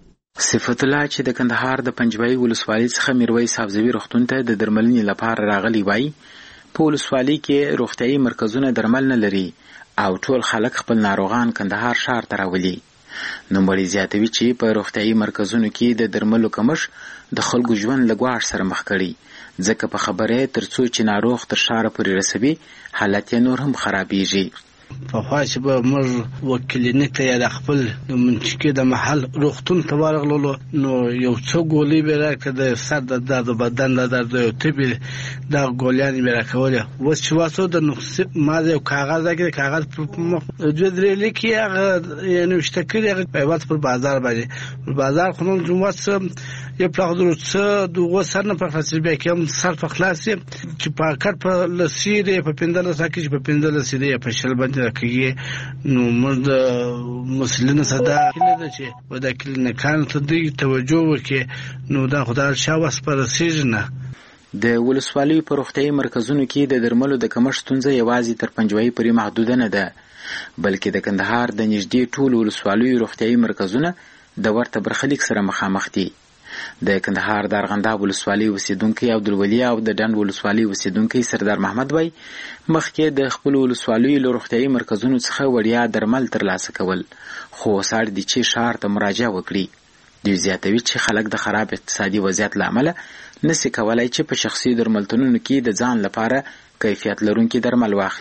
صفت الله چې د کندهار د پنجوایي ولسوالۍ څخه میرویس حافظوي روغتون ته د درملنې لپاره راغلی وای. په ولسوالۍ کې روغتیايي مرکزونه درمل نه لري او ټول خلک خپل ناروغان کندهار ښار ته راولي. نوموړی زیاتوي چې په روغتیايي مرکزونو کې د درملو کمښت د خلکو ژوند له ګواښ سره مخ کړي، ځکه په خبره تر څو چې ناروغ تر ښاره پورې رسوي حالت یې نور هم خرابېږي. په خوا چې به موږ وکلینیک ته یا د خپل د منطقې د محل روغتون ته ورغلو نو یو څو ګولۍ به راکړه د سر د درد د بدن د درد یو طبي دا ګولیانې به راکولې. اوس چې واسو د نسخې ما د یو کاغذ راکړی، کاغذ په دوه درې لیکي هغه یعنې وشته کړي هغه پیوات پر بازار باندې بازار خو نو جمعه یو پلاغ درو څه دوه سر نه په فاصله بیا کوم سر په خلاص چې پاکټ په لسیره په پندله ساکي چې په پندله سیده په شل باندې راکړي. نو موږ د مسلمانانو صدا کله ده چې ودا کله کان ته دی توجه وکړي نو دا خدای شاوس پر سیجنه. د ولسوالیو په روغتیايي مرکزونو کې د درملو د کمښت ستونزه یوازې تر پنجوایي پورې محدوده نه ده، بلکې د کندهار د نږدې ټولو ولسوالیو روغتیايي مرکزونه د ورته برخلیک سره مخامخ دي. د کندهار د ارغنداب ولسوالۍ اوسیدونکي عبدالولي او د ډنډ ولسوالۍ اوسیدونکي سردار محمد وای مخکې د خپل ولسوالیو له روغتیايي مرکزونو څخه وړیا درمل ترلاسه کول، خو ساړ دي چې ښار ته مراجعه وکړي. دوی زیاتوي چې خلک د خراب اقتصادي وضعیت له امله نسي کولای چې په شخصي درملتونونو کې د ځان لپاره کیفیت لرونکي درمل واخلي.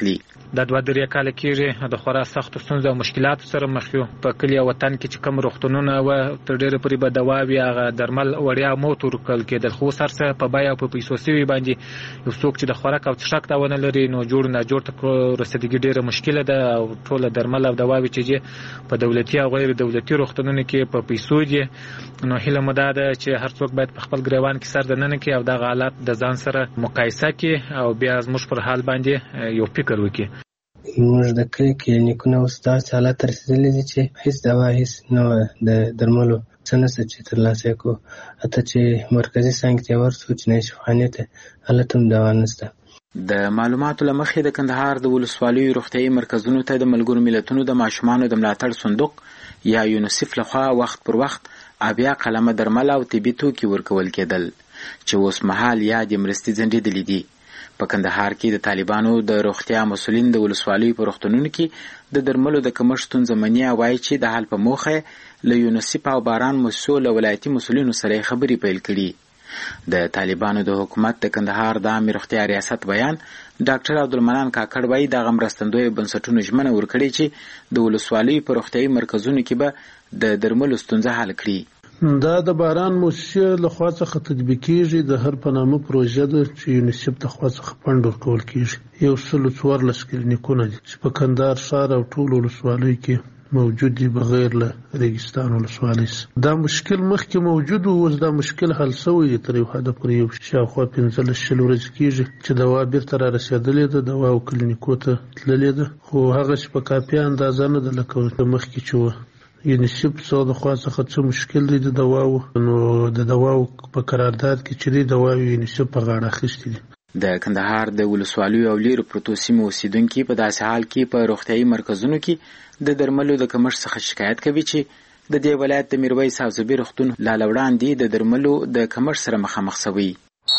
د 2-3 کال کېږي د خورا سخت ستونزو او مشکلاتو سره مخ یو. په کلی وطن کې چې کوم روغتونونه و تر ډېره پورې به دواوي هغه درمل وړیا موت ورکول کېدل، خو سرسه په بیا په پیسو سوي باندې یو څوک چې د خوراک او څښاک تاونه لري نو جوړ نه جوړ ته رسیدګي ډېره مشکله ده او ټول درمل او دواوي چې په دولتي او غیر دولتي روغتونونو کې په پیسو دي. نو هیله مو ده چې هر څوک باید په خپل ګریوان کې سر دننه کې او د حالات د ځان سره مقایسه کې او بیا زموږ پر حال باندې یو فکر وکړي. موږ د کلینیکونو اوس داسې حالت ته رسېدلي دي چې هیڅ دوا هیڅ نه د درملو څه نشته چې ترلاسه کړو. حتی چې مرکزي څانګې ته ورسو چې نشفخانې ته هلته هم دوا نشته. د معلوماتو له مخې د کندهار د ولسوالیو روغتیايي مرکزونو ته د ملګرو ملتونو د ماشومانو د ملاتړ صندوق یا یونیسف لخوا وخت پر وخت 8 قلمه درمل او طبي توکي ورکول کېدل چې اوس مهال یادې مرستې ځنډېدلې دي. په کندهار کې د طالبانو د روغتیا مسؤلین د ولسوالیو په روغتونونو کې د درملو د کمښت ستونزه مني او وایي چې د حل په موخه له یونیسف او باران مؤسسو له ولایتي مسؤلینو سره خبرې پیل کړي. د طالبانو د حکومت د کندهار د عامه روغتیا ریاست بیان ډاکټر عبدالمنان کاکړ وایي دغه مرستندویه بنسټونو ژمنه ورکړې چې د ولسوالیو په روغتیايي مرکزونو کې به د درملو ستونزه حل کړي. دا د باران مؤسسې له خوا څخه تطبیق کیږي. د هر په نامه پروژه ده چې یونیسف د خوا څخه فنډ ورکول کیږي. 114 کلینیکونه دي چې په کندهار ښار او ټول ولسوالیو کې موجود دي بغیر له ریګستان ولسوالۍ. دا مشکل مخکې موجود و، اوس دا مشکل حل شوی دی. تر یو حده پورې یو شاوخوا 15 ورځې کیږي چې دوا بیرته را رسېدلې ده، دوا او کلینیکو ته تللې ده، خو هغه چې په کافي اندازه نه ده لکه مخکې چې وه. یونیسف څو د خوا څخه څه مشکل دی د دواو، نو د دواو په قرارداد کې چې دی دواو یونیسف په غاړه اخیستې دي. د کندهار د ولسوالیو او لیرو پرتو سیمو اوسیدونکي په داسې حال کې په روغتیايي مرکزونو کې د درملو د کمښت څخه شکایت کوي چې د دې ولایت د میرویس او زبیر روغتون لا وړاندې د درملو د کمښت سره مخامخ شوی.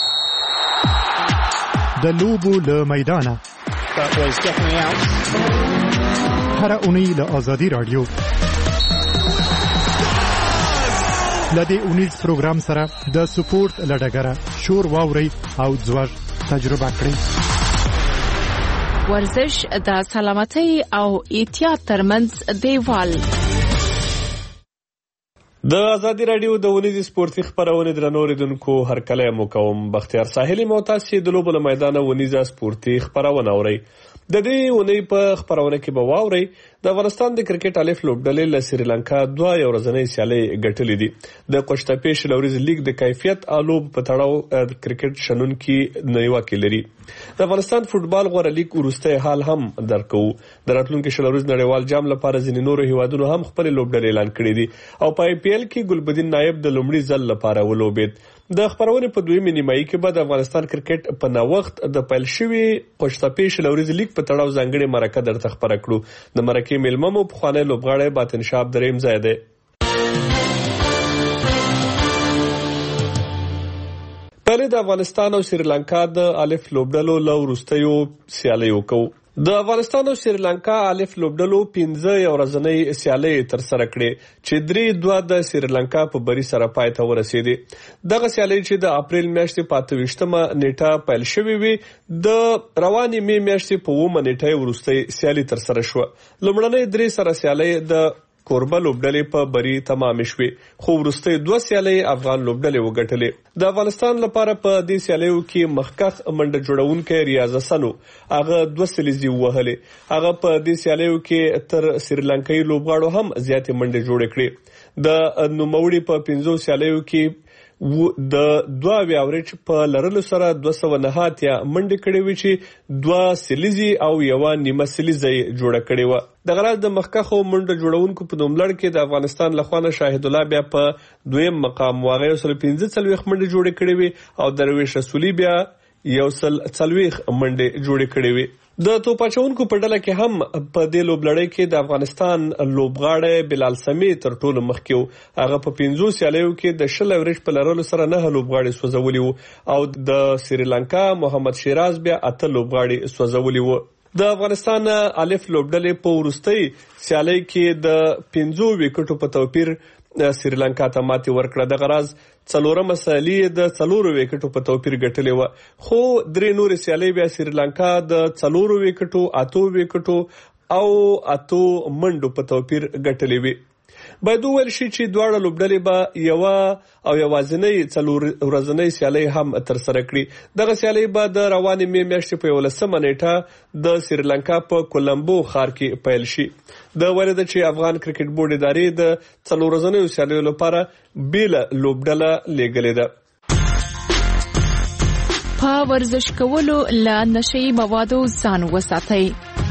د لوبو له میدانه هر اونۍ له آزادي رادیو لدې اونیز پروګرام سره د سپورت لډګره شور واوري او ځوږ تجربه کړئ. ورزش د سلامتۍ او احتیاط ترمنځ دیوال. د آزادي رادیو د ونیز سپورتي خبرونه درنو ریدونکو هر کله مو کوم. بختیار ساحلی موتاسی د لوبو له میدانه ونیز سپورتي خبرونه اوري. د دې ونې په خبرونه کې به واوري د افغانستان د کرکټ الف لوبډلې له سریلانکا 2 ورځنۍ سیالۍ ګټلې دي. د قشتپې شلوريز لیګ د کیفیت الوب په تړاو کرکټ شنونکي نیوکه لري. د افغانستان فوتبال غوړه لیګ ورسته حال هم درکو. د راتلونکو شلوريز نړیوال جام لپاره ځینې نورو هیوادونو هم خپل لوبډلې اعلان کړې دي او په آی پی ایل کې ګلبدین نایب د لومړي ځل لپاره ولوبید. د خبرونه په دویمه نیمایي کې به د افغانستان کرکټ په نوښت د پیل شوی قشتپې شلوريز لیګ په تړاو ځانګړي مرکه درته خبره کړو. د مرکه ملمه مو په خوانې لوبغاړی باطن شاب دریم ځای دی. پهلې د افغانستان او سریلانکا د الف لوبډلو له وروستیو سیالیو کوو. د افغانستان او سریلانکا الف لوبډلو 15 ورځنۍ سیالۍ تر سره کړې چې 3-2 د سریلانکا په بری سره پای ته ورسېدې. دغه سیالۍ چې د اپریل میاشتې په 28مه نیټه پیل شوې وي د روانې می میاشتې په 9مه نیټه وروستۍ سیالۍ تر سره شو. لومړنۍ 3 سره سیالۍ د کوربه لوبډلې په بری تمام شوې، خو وروستۍ 2 سیالۍ افغان لوبډلې وګټلې. د افغانستان لپاره په دې سیالیو کې مخکخ منډه جوړونکی ریاض حسنو هغه 2 سلیزي وهلې. هغه په دې سیالیو کې تر سریلانکایي لوبغاړو هم زیاتې منډه جوړ کړې. د نوموړي په 15 سیالیو کې د 2 اوریج په لرلو سره 209 منډه کړې وي چې 2 سلیزي او 1 نیمه سلیزي جوړه کړې و. د غراز د مخکخو منډه جوړونکو په نوملړ کې د افغانستان لخوا شاهد الله بیا په 2 مقام واغې 115 منډه جوړه کړې وي او درویش رسولي بیا 140 منډه جوړه کړې وي. د توپاچونکو په ډله کې هم په دې لوبلړۍ کې د افغانستان لوبغاړی بلال سمی تر ټولو مخکې و. هغه په 15 سیالیو کې د 10 اوریج په لرلو سره 9 لوبغاړي سوځولي وو او د سریلانکا محمد شیراز بیا 8 لوبغاړي سوځولي وو. د افغانستان الف لوبډلې په وروستۍ سیالۍ کې د 15 وکټو په توپیر سریلانکا ته ماتې ورکړه. دغه راز څلورمه سیالي د 4 وکټو په توپیر ګټلې و، خو 3 نورې سیالۍ بیا سریلانکا د 4 وکټو، 8 وکټو او 8 منډو په توپیر ګټلې وي. باید وویل شي چې دواړه لوبډلې به یوه او یوازینۍ 4 ورځنۍ سیالۍ هم ترسره کړي. دغه سیالۍ به د روانې مې میاشتې په 11مه نیټه د سریلانکا په کولمبو ښار کې پیل شي. د ویل ده چې افغان کرکټ بورډ ادارې د 4 ورځنیو سیالیو لپاره بیله لوبډله لیږلې ده. په ورزش کولو له نشي موادو ځان وساتئ.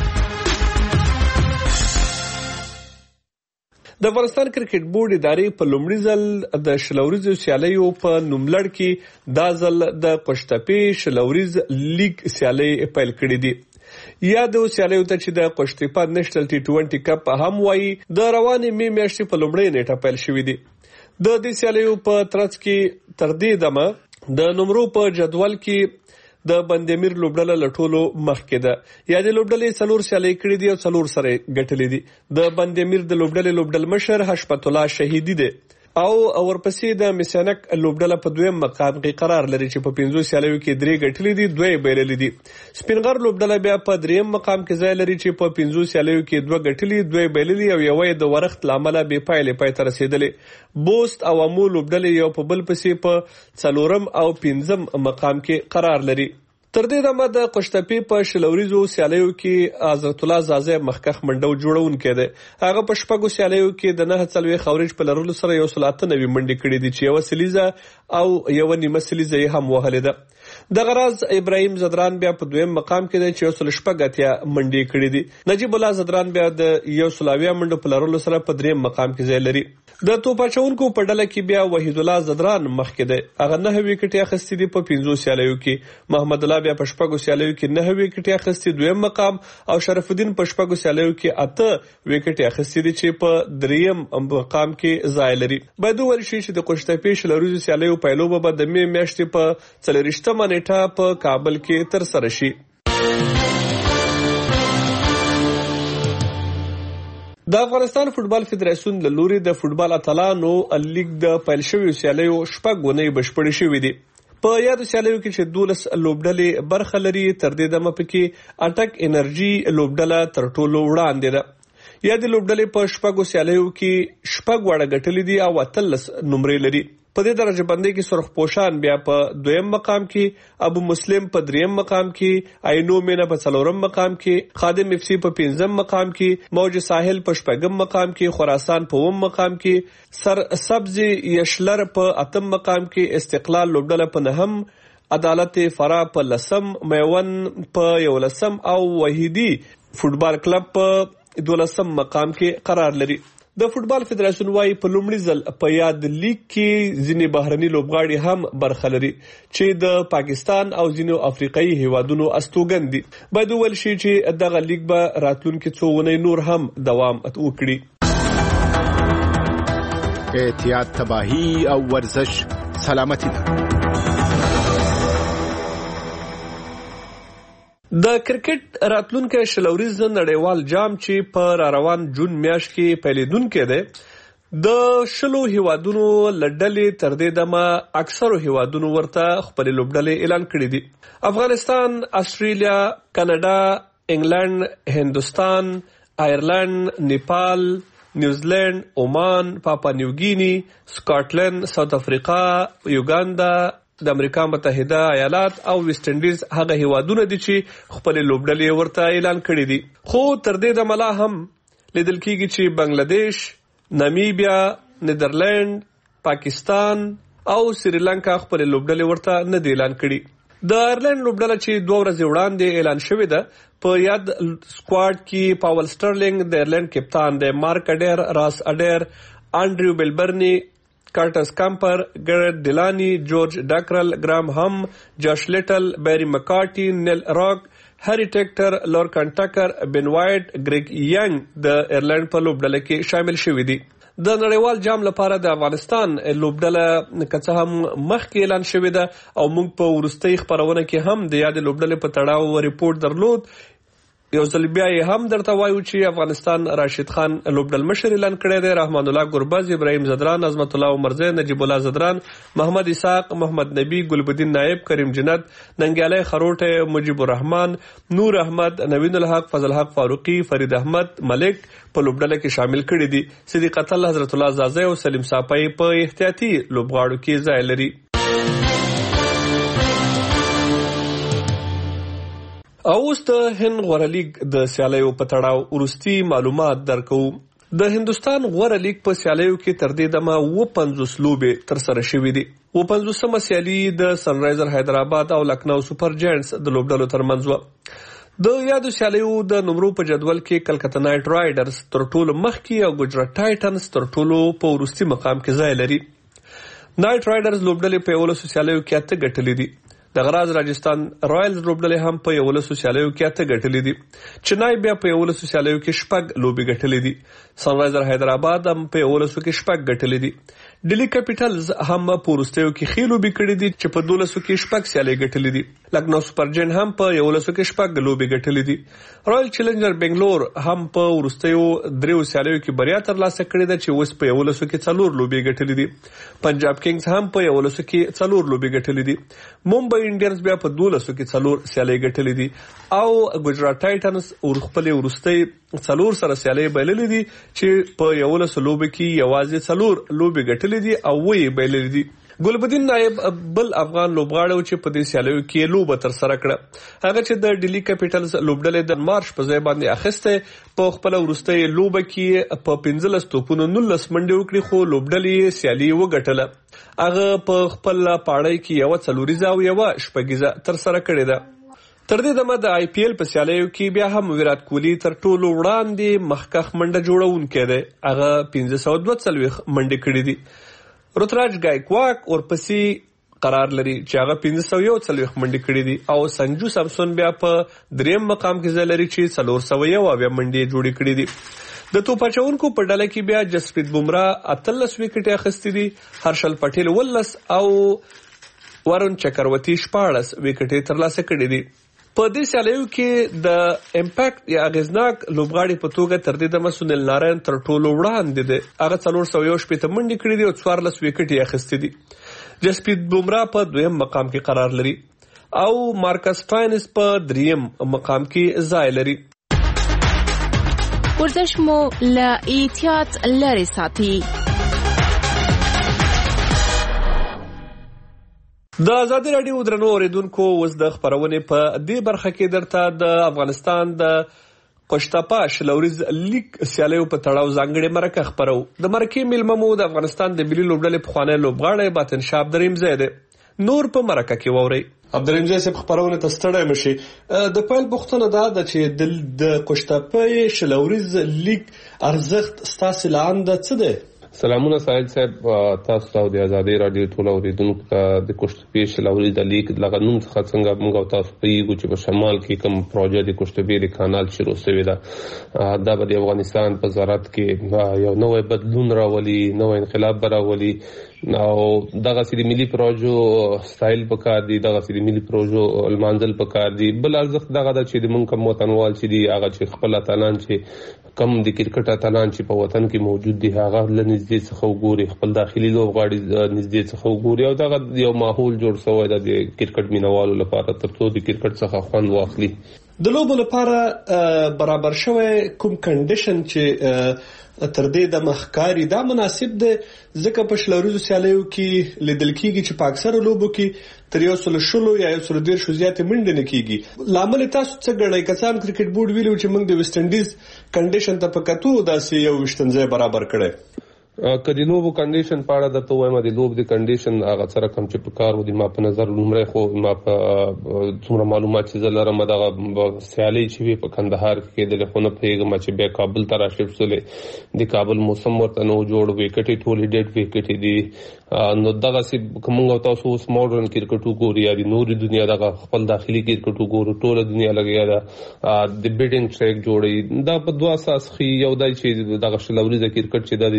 د افغانستان کرکټ بورډ ادارې په لومړي ځل د شلوريزو سیالیو په نوملړ کې دا ځل د قشتپې شلوريز لیګ سیالۍ پیل کړې دي. یا د سیالیو ته چې د قشتپه نېشنل T20 کپ هم وایي د روانې مې میاشتې په لومړۍ نیټه پیل شوې دي. د دې سیالیو په ترڅ کې تر دې دمه د نمرو په جدول کې د بندمیر لوبډله لټولو مخکې ده. یا د لوبډلې 4 سیالۍ کړې دي او 4 سره ګټلې دي. د بندمیر د لوبډلې لوبډل مشر حشمت الله شهیدی دی او ورپسې د میسانک لوبډله په 2م مقام کې قرار لري چې په 5 سیالیو کې 3 ګټلې دي، 2 بایللې دي. سپینغر لوبډله بیا په 3م مقام کې ځای لري چې په 5 سیالیو کې 2 ګټلې، 2 بایللې او یو د ورخت لامل به پایلې پای ته رسیدلې. بوست او امو لوبډله یو په بل پسې په 4م او 5م مقام کې قرار لري. تر دې دمه د قشتپې په شلوريزو سیالیو کې حضرت الله زازه مخکخ منډو جوړونکی دی. هغه په 6 سیالیو کې د 9 خورج په لرلو سره 198 منډې کړې دي چې یو سلیزه او یو نیمه سلیزه هم وهلې ده. دغه راز ابراهیم زدران بیا په 2م مقام کې دی چې 118 منډې کړې دي. نجیب الله زدران بیا د 120 منډو په لرلو سره په 3م مقام کې ځای لري. د توپاچونکو په ډله کې بیا وحید الله زدران مخکې دی، هغه 9 وکټې اخیستې دي په 5 سیالیو کې. محمد الله بیا په 6 سیالیو کې 9 وکټې اخیستې، 2م مقام، او شرف الدین په 6 سیالیو کې 8 وکټې اخیستې دي چې په 3م مقام کې ځای لري. باید وویل شي چې د قشتپې شلوريزو سیالیو پیلوبه به د مې میاشتې په 24مه نیټه په کابل کې ترسره شي. د افغانستان فوتبال فدراسیون له لوري د فوتبال اتلانو لیګ د پیل شویو سیالیو 6 غونې بشپړې شوې دي. په یادو سیالیو کې چې 12 لوبډلې برخه لري، تر دې دمه پکې اټک انرژي لوبډله تر ټولو وړاندې ده. یاد لوبډلې په 6 سیالیو کې 6 وړه ګټلې دي او 13 نمرې لري. په دې درجه بندۍ کې سرخ پوشان بیا په 2م مقام کې، ابو مسلم په 3م مقام کې، عینو مینا په 4م مقام کې، خادم اف سی په 5م مقام کې، موج ساحل په 8م مقام کې، خراسان په 9م مقام کې، سر سبز یشلر په 8م مقام کې، استقلال لوبډله په 9م، عدالت فرا په 10م، میون په 11م او وحیدی فوتبال کلب په 12م مقام کې قرار لري. د فوتبال فدراسیون وايي په لومړي ځل په یاد لیګ کې ځینې بهرني لوبغاړي هم برخه لري چې د پاکستان او ځینو افریقایي هیوادونو استوګن دي. باید وویل شي چې دغه لیګ به راتلونکي 2 ونې نور هم دوام وکړي. احتیاط، تباهي او ورزش سلامتی ده. د کرکټ راتلونکي شلوريز نړیوال جام چې په روان جون میاشت کې پیلېدونکی دی، د 10 هیوادونو لړډلې تر دې دمه اکثرو هیوادونو ورته خپل لوبډلې اعلان کړې دي. افغانستان، استرالیا، کاناډا، انګلند، هندوستان، آیرلند، نیپال، نیوزیلند، عمان، پاپا نیوګینی، سکاټلند، ساوث افریقا، یوګاندا، د امریکا متحده ایالات او ویسټ انډیز هغه هیوادونه دي چې خپل لوبډلې ورته اعلان کړې دي. خو تر دې د ملا هم لیدل کېږي چې بنگلاديش، نامیبیا، نیدرلند، پاکستان او سریلانکا خپل لوبډلې ورته نه دی اعلان کړي. د آیرلند لوبډله چې 2 ورځې وړاندې اعلان شوې ده، په یاد سکواډ کې پاول سټرلینګ د آیرلند کپتان دی، مارک اډیر، راس اډیر، انډریو بیلبرنی، کارټس کامپر، ګرټ ډیلانی، جورج ډاکرل، ګرام هم، جاش لیټل، بیری مکارټي، نیل راک، هری ټیکټر، لورکن ټاکر، بن وایټ، ګریګ ینګ د ایرلند په لوبډله کې شامل شوي دي. د نړیوال جام لپاره د افغانستان لوبډله که څه هم مخکې اعلان شوې ده او موږ په وروستۍ خپرونه کې هم د یاد لوبډلې په تړاو ریپورت درلود، یو ځل بیا یې هم درته وایو چې افغانستان راشد خان لوبډل مشر اعلان کړی دی. رحمان الله ګربز، ابراهیم زدران، عظمت الله عمرزی، نجیب الله زدران، محمد اسحاق، محمد نبی، ګلبدین نائب، کریم جنت، ننګیالی خروټه، مجیب الرحمن، نور احمد، نوین الحق، فضل حق فاروقی، فرید احمد ملک په لوبډله کې شامل کړي دي. صدیق الله، حضرت الله زازی او سلیم صافی په احتیاطي لوبغاړو کې ځای لري. اوس د هند غوره لیگ د سیالیو په تړاو وروستي معلومات درکو. د هندستان غوره لیگ په سیالیو کې تر دې دمه 50 لوبې ترسره شوې دي. 50مه سیالي د سنرایزر حیدرآباد او لکنو سپر جاینټس د لوبډلو ترمنځ و. د یادو سیالیو د نمرو په جدول کې کلکته نایټ رایډرز تر ټولو مخکې او ګجرات ټایټنز تر ټولو په وروستي مقام کې ځای لري. نایټ رایډرز لوبډلې په 11 سیالیو کې 8 ګټلې دي. د غراز راجستان رایلز لوبډلې هم په 11 سیالیو کې 8 ګټلې دي. چنای بیا په 11 سیالیو کې 6 لوبې ګټلې دي. سنرایزر حیدرآباد هم په 11 کې 6 ګټلې دي. ډیلی کیپټلز هم په وروستیو کې ښې لوبې کړې دي چې په 12 کې 6 سیالۍ ګټلې دي. لکنو سپر جاینټ هم په 11 کې 6 لوبې ګټلې دي. رایل چیلنجر بنگلور هم په وروستیو 3 سیالیو کې بریا ترلاسه کړې ده چې اوس په 11 کې 4 لوبې ګټلې دي. پنجاب کینګز هم په 11 کې 4 لوبې ګټلې دي. ممبئی انډینز بیا په 12 کې 4 سیالۍ ګټلې دي او ګجرات ټایټنز خپل وروستي 4 سره سیالۍ بایللې دي چې په 11 لوبې کې یوازې 4 لوبې ګټلې دي او وې بایللې دي. ګلبدین نائب بل افغان لوبغاړی چې په دې سیالیو کې لوبه تر سره کړه. هغه چې د ډیلی کیپټلز لوبډلې د مارش په ځای باندې اخیسته په خپل وروستي لوبه کې په 15 توپونو 19 منډې وکړي خو لوبډلې سیالي وګټله. هغه په خپل پاړی کې یو څلوریزه او یو شپږیزه تر سره کړې ده. تر دې دمه د آی پی ایل په سیالیو کې بیا هم ویرات کوهلی تر ټولو وړاندې مخکخ منډه جوړونکی دی. هغه 542 منډې کړې دي. رتراج گایکواک ورپسې قرار لري چې هغه 541 منډې کړې دي او سنجو سامسون بیا په 3م مقام کې ځای لري چې 401 منډې جوړې کړې دي. د توپ اچونکو په ډله کې بیا جسپریت بومرا 18 وکټې اخیستې دي. هرشل پټیل 19 او ورن چکروتی 14 وکټې ترلاسه کړې دي. په دې سیالیو کې د امپیکټ یا اغیزناک لوبغاړي په توګه تر دې دمه سنیل نارین تر ټولو وړاندې دی. هغه 418 منډې کړې دي او 14 وکټې اخیستې دي. جسپریت بومرا په 2م مقام کې قرار لري او مارکس فاینس په 3م مقام کې ځای لري. ورزش مو له احتیاط لرې ساتي. د ازادي راډیو درنو اوریدونکو اوس د خبرونې په دې برخه کې درته د افغانستان د قشتپا شلوریز لیگ سیالیو په تړاو ځانګړې مرکه خبرو. د مرکې میلمه مو د افغانستان د ملي لوبډلې پخوانی لوبغاړی باطن شاه عبدالرحیم دی. نور په مرکه کې واورئ. عبدالرحیم صاحب خبرونه ته ستړی مشي. د پیل پوښتنه دا ده چې د قشتپا شلوریز لیگ ارزښت ستاسو لاندې څه دی؟ سلامونه سایل صاحب، تاسو ته د ازادي راډیو ټول اوریدونکو ته د کوشتپی شلوري د لیگ لغه نوم څخه څنګه موږ تاسو پیږو چې په شمال کې کوم پروژه د کوشتپی د کانال شروع شوی ده. دا به د افغانستان په زراعت کې یو نوې بدلون راولي، نوې انقلاب راولي او دغه سړي ملي پروژو سټایل پکار دي، دغه سړي ملي پروژو المانزل پکار دي. بل ارزښت دغه د چې د مونږ کوم وطنوال چې دي هغه چې خپل اتلان چې کم د کرکټ اتلان چې په وطن کې موجود دي هغه لنږدې څخه وګوري، خپل داخلي لوبغاړي نږدې څخه وګوري او دغه یو ماحول جوړ شوی دی د کرکټ مینوالو لپاره ترڅو د کرکټ څخه خوند واخلي. د لوبو لپاره برابر شوی کوم کنډیشن چې تر دې د مخکاري دا مناسب دی ځکه په شلوریزو سیالیو کې لیدل کیږي چې په اکثره لوبو کې تر 110 یا 110 زیاتې منډې نه کیږي. لامل تاسو څه ګڼئ؟ کسان کرکټ بورډ ویلو چې موږ د ویسټ انډیز کنډیشن ته په کتو داسې یو وشتنځای برابر کړی. کدی لوبو کنډیشن پاړه د تو وایم د لوب د کنډیشن هغه سره کم چې په کار ودی ما په نظر لومړی خو ما په څومره معلومات چې زلرم دغه سیالي چې په کندهار کې د لخونه پیغام چې به کابل ته راشي وسلې د کابل موسم ورته نو جوړ وکټي ټولې ډېټ وکټي دي نو دغه سي کومه تاسو اوس ماډرن کرکټ ګوري یا د نوري دنیا دغه خپل داخلي کرکټ ګوري ټوله دنیا لګیا ده د بیډینګ ټریک جوړي دا په دوه اساس خي یو دای چې دغه شلوري د کرکټ چې د تفریح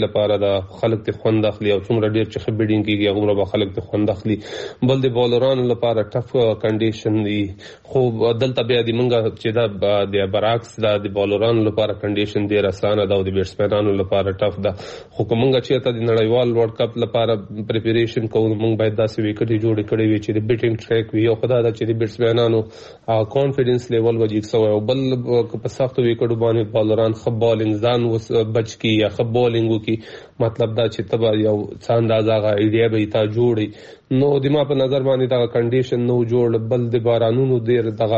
لپاره د خلک ته خوند اخلي او څومره ډیر چې خبرینګ کیږي هغه به خلک ته خوند اخلي. بل د بولرانو لپاره ټف کنډیشن دي، خو دلته بیا د منګه چې دا د برعکس د بولرانو لپاره کنډیشن ډیر اسانه ده او د بیټسمنانو لپاره ټف ده. خو کومه چې ته د نړیوال ورلد کپ لپاره پریپریشن کوو موږ باید داسې وکړي جوړ کړي وي چې د بیټینګ ټریک وي او خدای دا چې د بیټسمنانو کانفیډنس لیول وجیک سو او بل په سختو وکړو باندې بولران خپ بالینګ ځان وس بچ کی یا خپ بالینګ کی، مطلب دا چې تبا یو څانداز هغه ایډیا به تا جوړي. نو د ما په نظر باندې دا کنډیشن نو جوړ، بل د بارانونو ډیر دغه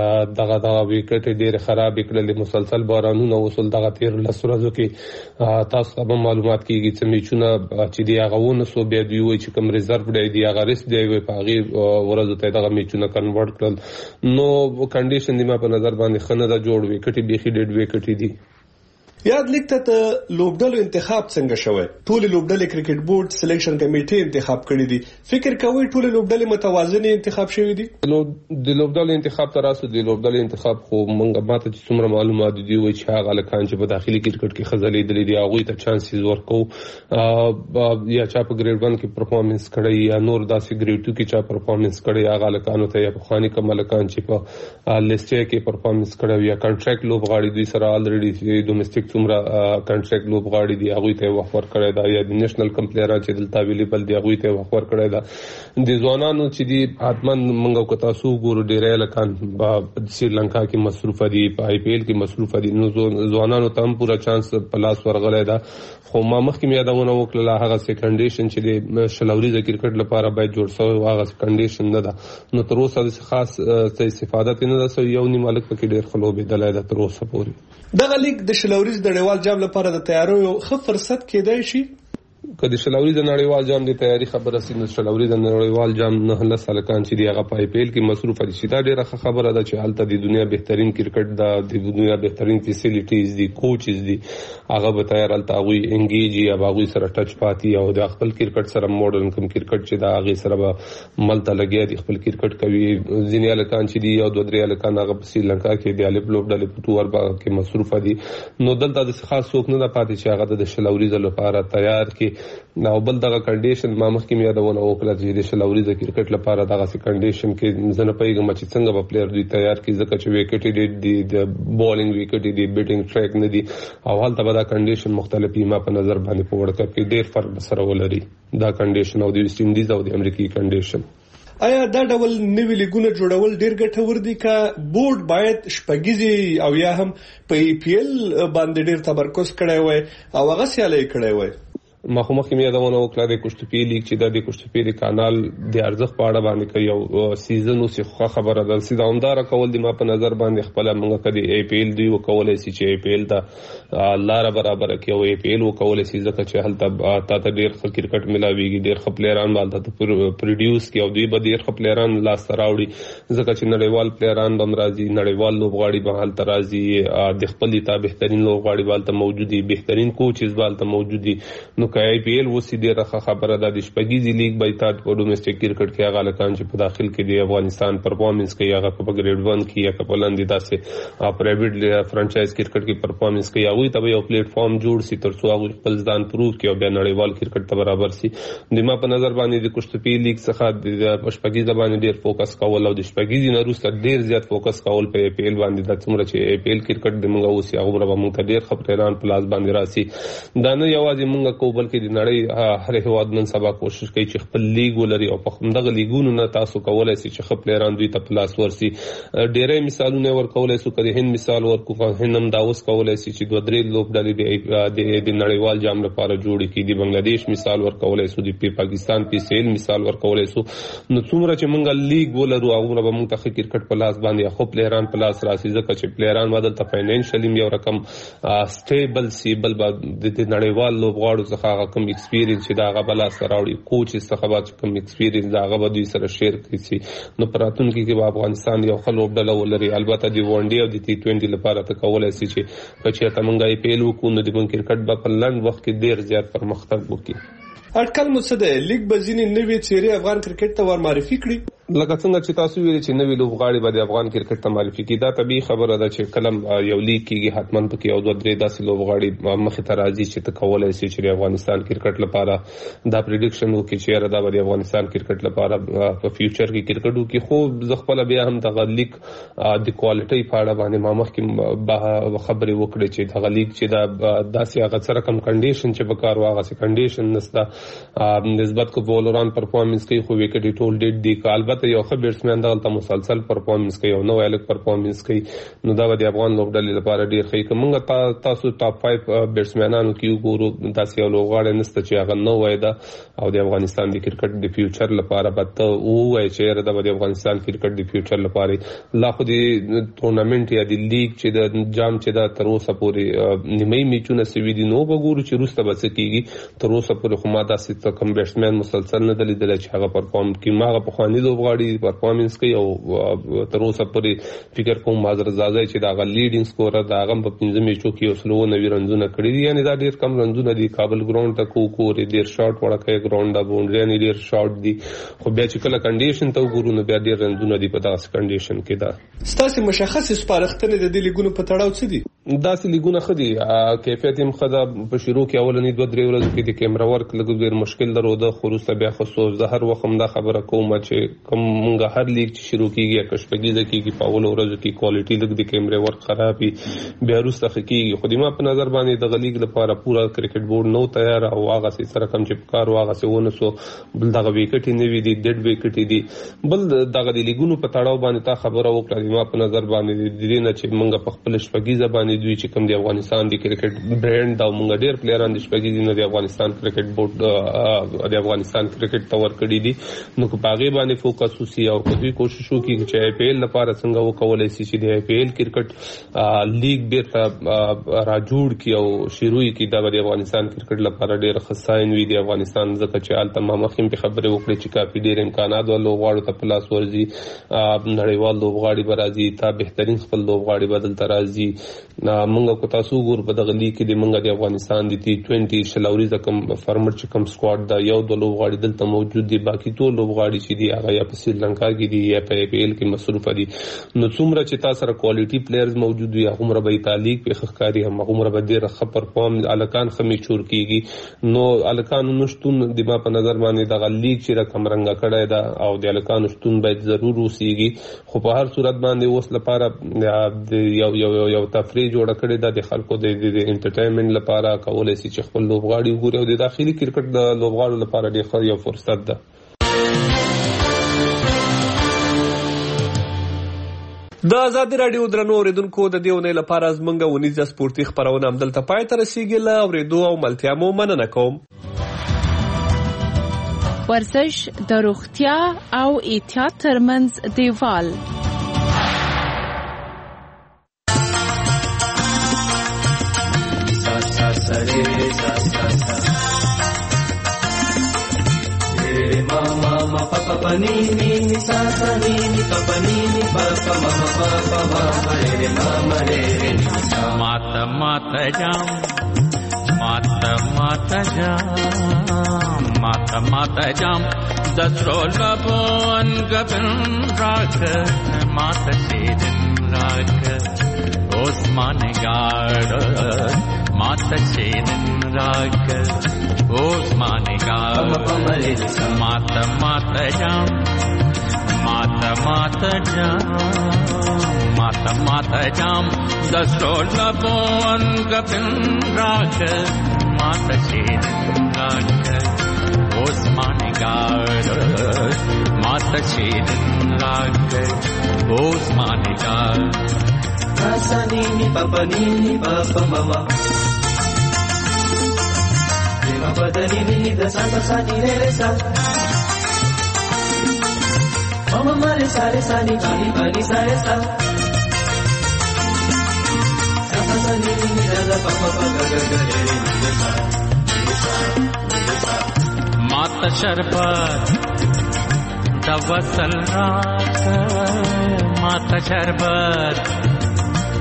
وکټ ډیر خراب کړل، مسلسل بارانونه وصل دغه تیر لسرزو کې تاسو ته معلومات کیږي چې میچونه چې دی هغه ونه سو بیا دی وای چې کوم ریزرو دی هغه ریس دی په هغه ورځو ته دغه میچونه کنورټ کړل. نو کنډیشن دی ما په نظر باندې خنه دا جوړ وکټي بيخي ډېډ وکټي دي. یاد لیک ته لوبډلو انتخاب څنګه شوی؟ ټول لوبډلې کرکټ بورډ سلیکشن کمیټې انتخاب کړی دي. فکر کوئ ټول لوبډلې متوازن انتخاب شوی دي؟ د لوبډلې انتخاب تر اوسه د لوبډلې انتخاب خو مونږه ماته چې څومره معلومات دي وای چې هغه لکان چې په داخلي کرکټ کې خزلې دي دی هغه ته چانسز ورکو یا چا په ګریډ 1 کې پرفارمنس کړی یا نور داسې ګریډ 2 کې چا پرفارمنس کړی هغه لکانو ته یا په خواني کوم لکان چې په لیسټ کې پرفارمنس کړی یا کنټراکټ لوبغاړي دوی سره الریډي دومېسټک څومره کنټراکټ لوبغاړي دی هغه ته وخت ورکړی دا یا د نېشنل کم پلیران چې دلته اویلیبل دی هغه ته وخت ورکړی دا. د ځوانانو چې دی اتمن منګو کو تاسو ګورو ډیره لکان په سریلانکا کې مصروف دي، په آی پی ایل کې مصروف دي، نو ځوانانو ته هم پورا چانس په لاس ورغلی دا. خو ما مخکې یادونه وکړه هغه سه کنډیشن چې د شلوري کرکټ لپاره باید جوړ شوی هغه کنډیشن نه ده. نو تر اوسه د خاص څه استفاده نه ده، یو نیم مالک پکې ډیر خلوبې دلای ده تر اوسه پورې. دغه لیګ د شلوري د نړیوال جام لپاره د تیارو یو ښه فرصت کېدای شي. که د شلوري د نړیوال جام د تیاری خبره سي، نو شلوري د نړیوال جام نه له سالکان چې دی هغه په آی پی ایل کې مصروف دي. شي دا ډیره خبره ده چې حالت د دنیا بهترین کرکټ د دنیا بهترین فیسیلیټیز دي، کوچز دي، هغه به تیار الته وي انګیج یا باغوي سره ټچ پاتې او د خپل کرکټ سره ماډرن کوم کرکټ چې دا هغه سره به ملته لګي دي خپل کرکټ کوي. ځینې الکان چې دی او دوه درې الکان هغه په سریلانکا کې د الف لوب ډلې په تور باغ کې مصروف دي. نو دلته د خاص څوک نه پاتې چې هغه د شلوري لپاره تیار کې نو بل دغه کنډیشن ما مخکې یادونه وکړه چې د شلوري د کرکټ لپاره دغه کنډیشن کې زنه پیغام چې څنګه په پلیئر دوی تیار کی ځکه چې وکټ دی د بالینګ وکټ دی بیټینګ ټریک نه دی او حالته به دا کنډیشن مختلفي ما په نظر باندې په ورکه کې ډیر فرق سره ولري دا کنډیشن او د ویسټ انډیز او د امریکایي کنډیشن. آیا دا ډول نوی لیګونه جوړول ډیر ګټور دي که بورډ باید شپږیزي او یا هم په ای پی ایل باندې ډیر تمرکز کړی وای او هغه سیالي کړی وای؟ ما خو مخکې یادونه وکړه د کوشتپی لیګ چې د کوشتپی د کانال د ارزښت په اړه باندې کوي او سیزن او څه خبره ده سیده همدار کول دي ما په نظر باندې خپل موږ کدي ای پی ایل دی وکولای شي چې ای پی ایل ته لار برابر کوي او ای پی ایل وکولای شي ځکه چې هلته تا ته ډیر ښه کرکټ ملاويږي، ډیر ښه پلیران بالته پروډوس کوي او دوی به ډیر ښه پلیران لاس راوړي ځکه چې نړیوال پلیران بم راځي، نړیوال لوبغاړي به هلته راځي، د خپل ته بهترین لوبغاړي بالته موجودي، بهترین کوچز بالته موجودي. نو آی پی ایل وسی ډیره خبره ده د شپږیزي لیګ به تاسو په ډومېسټک کرکټ کې هغه لکان چې په داخل کې د افغانستان پرفارمنس کوي هغه په ګریډ 1 کې یا په لاندې داسې پرایویټ فرانچایز کرکټ کې پرفارمنس کوي هغه ته یو پلیټ فارم جوړ سي تر څو هغه خپل ځان پروف کوي او بیا نړیوال کرکټ ته برابر سي. د ما په نظر باندې د کوشتپی لیګ څخه د شپږیزه باندې ډیر فوکس کول او د شپږیزي نه وروسته ډیر زیات فوکس کول په ای پی ایل باندې د څومره چې ای پی ایل کرکټ د موږ اوسي هغه به موږ ته ډیر خبريان پلاس باندې راسي. دا نه یوازې موږ کو بلکې د نړۍ هر هیواد نن سبا کوشش کوي چې خپل لیګ ولري او په همدغه لیګونو نه تاسو کولای شئ چې خپل پلیران دوی ته پلاس ورسي. ډېرې مثالونه ورکولای شو کله هند مثال ورکو هند دا اوس کولای شي چې دوه درې لوبډلې د نړیوال جام لپاره جوړ کړي، د بنگلاديش مثال ورکولای شو، د پاکستان پی سی ایل مثال ورکولای شو. نو څومره چې موږ لیګ ولرو هغه به موږ ته کرکټ پلاس باندې خپل پلیران پلاس راسي ځکه چې پلیران بدل ته فاینانشلی یو رقم سټیبل سی بل د نړیوال لوبغاړو څخه کم ایکسپیرینس چې دا غو بلا سره راوړي کوچ څخه به کوم ایکسپیرینس دا غو دوی سره شیر کړي. نو پراتون کې افغانستان یو خلوب ډله ولري، البته دی وانډي او د تی 20 لپاره ته کولای شي چې کچې ته مونږه پیل وکړو نو د کرکټ په لنډ وخت کې ډیر زیات پرمختګ وکړي. اټکل مو څه دی لیګ به ځینې نوې چیرې افغان کرکټ ته ور معرفي کړي؟ لکه څنګه چې تاسو ویلي چې نوې لوبغاړي به د افغان کرکټ ته معرفي کړي، دا طبیعي خبره ده چې کلم یو لیګ کېږي حتما پکې یو 2-3 داسې لوبغاړي مخې ته راځي چې ته کولی شي چې د افغانستان کرکټ لپاره دا پریډکشن وکړي چې یاره دا به د افغانستان کرکټ لپاره په فیوچر کې کرکټ وکړي. خو زه خپله بیا هم دغه لیګ د کوالټۍ په اړه باندې ما مخکې خبرې وکړې چې دغه لیګ چې دا داسې هغه څه رقم کنډیشن چې په کار و هغسې کنډیشن نشته، نسبت که بولران پرفارمنس کوي خو وکټ یې ټول ډېډ دي. که البته یو ښه بیټسمین دغلته مسلسل پرفارمنس کوي او نوی هلک پرفارمنس کوي نو دا به د افغان لوبډلې لپاره ډېر ښه وي. که موږ تاسو ټاپ 5 بیټسمینانو کې وګورو داسې یو لوبغاړی نشته چې هغه نوی ده او د افغانستان د کرکټ د فیوچر لپاره به ته ووایې چې یاره دا به د افغانستان کرکټ د فیوچر لپاره لا خو د ټورنامنټ یا د لیګ چې د جام چې دا تر اوسه پورې نیمایي میچونه سوي دي نو به ګورو چې وروسته به څه کېږي. تر اوسه پورې خو ما داسې کوم بیټسمین مسلسل نه ده لیدلی چې هغه پرفارم کړي. ما هغه پخواني لوبغاړي پرفارمنس کوي او تر اوسه پورې فکر کوم معذر زازی چې د هغه لیډینګ سکورر د هغه په 15 میچو کې 190 رنزونه کړي دي، یعنې دا ډېر کم رنزونه دي. کابل ګراونډ ته کوکور ډېر شارټ وړکی ګراونډ ده، باونډریان ډېر شارټ دي، خو بیا چې کله کنډیشن ته وګورو نو بیا ډېر رنزونه دي په دغسې کنډیشن کې. ده ستاسې مشخصې سپارښتنې د دې لیګونو په تړاو څه دي؟ داسې لیګونه ښه دي، کیفیت یې ښه ده. په شروع کې اولني 2-3 ورځو کې د کیمرا ورک لږ ډېر مشکل درلوده، خو وروسته بیا ښه سو. زه هر وخت هم دا خبره کوم چې کوم مونږ هر لیګ چې شروع کېږي یا که شپږیزه کېږي په اولو ورځو کې کوالټي لږ د کیمرا ورک خراب وي، بیا وروسته ښه کېږي. خو د ما په نظر باندې دغه لیګ لپاره پوره کرکټ بورډ نو تیار او هغسې سره کم چې په کار و هغسې ونه سو. بل دغه ویکټې نوي دي، ډېډ ویکټې دي. بل دغه د لیګونو په تړاو باندې تا خبره وکړه، د ما په نظر باندې د دې نه چې مونږ په خپل شپږیزه باندې دوی چې کوم د افغانستان د کرکټ برانډ او مونږ ډېر پلیران د شپږیزې نه د افغانستان کرکټ بورډ د افغانستان کرکټ ته ورکړي دي، نو که په هغې باندې فوکس وسي او که دوی کوشش وکړي چې آی پی ایل لپاره څنګه وکولی شي چې د آی پی ایل کرکټ لیګ بېرته راجوړ کړي او شروع یې کړي، دا به د افغانستان کرکټ لپاره ډېر ښه ساین وي د افغانستان. ځکه چې هلته ما مخکې پې خبرې وکړې چې کافي ډېر امکانات و لوبغاړو ته په لاس ورځي، نړیوال لوبغاړي به راځي، تا بهترین خپل لوبغاړي به دلته راځي. موږ که تاسو وګورو په دغه لیګ کې د موږ د افغانستان د T20 شلوریزه کوم فارمټ چې کوم سکواډ ده، یو 2 لوبغاړي دلته موجود دي، باقي ټول لوبغاړي چې دي هغه یا په سریلانکا کې دي یا په آی پی ایل کې مصروفه دي. نو څومره چې تاسو سره کوالټي پلیئرز موجود وي هغومره به تا لیګ پې ښه ښکاري، هماغومره به ډېر ښه پرفارم هلکان ښه میچور کېږي. نو هلکانو نه شتون د ما په نظر باندې دغه لیګ چې رقم رنګه کړی ده او د هلکانو شتون باید ضرور اوسېږي. خو په هر صورت باندې اوس لپاره یو تفریح جوړه کړې ده د خلکو د انټرټینمنټ لپاره، کولی شي چې خپل لوبغاړي وګوري او د داخلي کرکټ د لوبغاړو لپاره ډېر ښه یو فرصت ده. د ازادي راډیو درنو اوریدونکو د دې اونۍ لپاره زموږ ونیزه سپورتي خپرونه همدلته پای ته رسیږي. له اورېدو او ملتیا مو مننه کوم. ورزش د روغتیا او احتیاط ترمنځ دیوال. Mata jam dasrola bon gabin rak mata shedin rak Osman gard mata shedin rak Osman gard mata jam dasrola bon gabin rak mata shedin rak Osman gard mata shedin rak Osman gard Sani ni papa mama Prima padani ni da sa ni re sa Mama mare sare sani bani sare sa Sa ni da papa ga re ni sa Mata sharbat dawasal raat Mata sharbat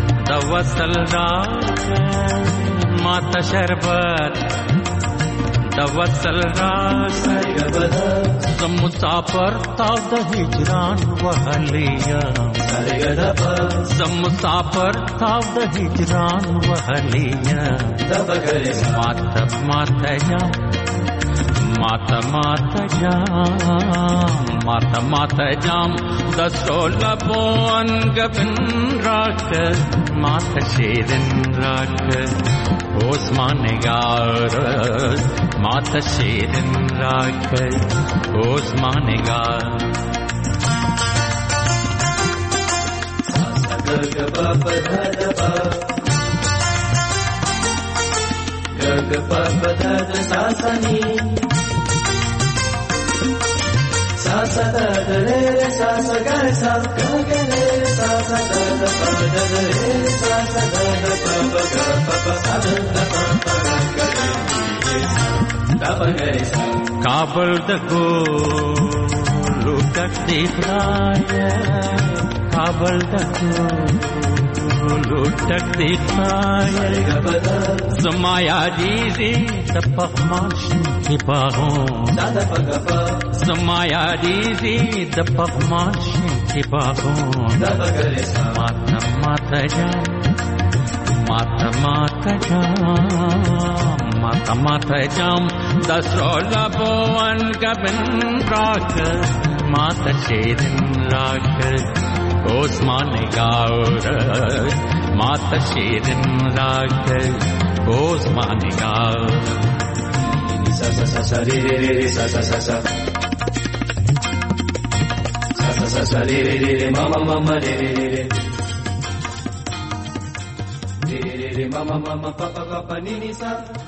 dawasal raat Mata sharbat وصل راز مسافر تا د هجران وهلیا مسافر تا د هجران وهلیا ماتا جام ماتا ماتا جام ماتا ماتا جام دسول بون گبن راک ماتا شیرن راک Osman Gar, Mata Shedin Rakai, Osman Gar. Sasani, Sasa da re sasa ga sa ga ga re sasa da pa da re sasa da pa pa ga pa pa sa da pa pa ga re da pa ga re sa Kabul da go lutak dikhaya Kabul da go lutak dikhaya Zamaya dizi tapakmash ki bagon Zamaya dizi tapakmash ki bagon Mata mata jam Mata mata jam Mata mata jam Dasrola boan kabin rak Mata shedin rak Osman Gaur Mata shedin rak Osman Gaur Sa sa sa sa re re re sa sa sa sa Sa sa sa sa re re re mama mama re re re Re re re mama mama papa papa ni ni sa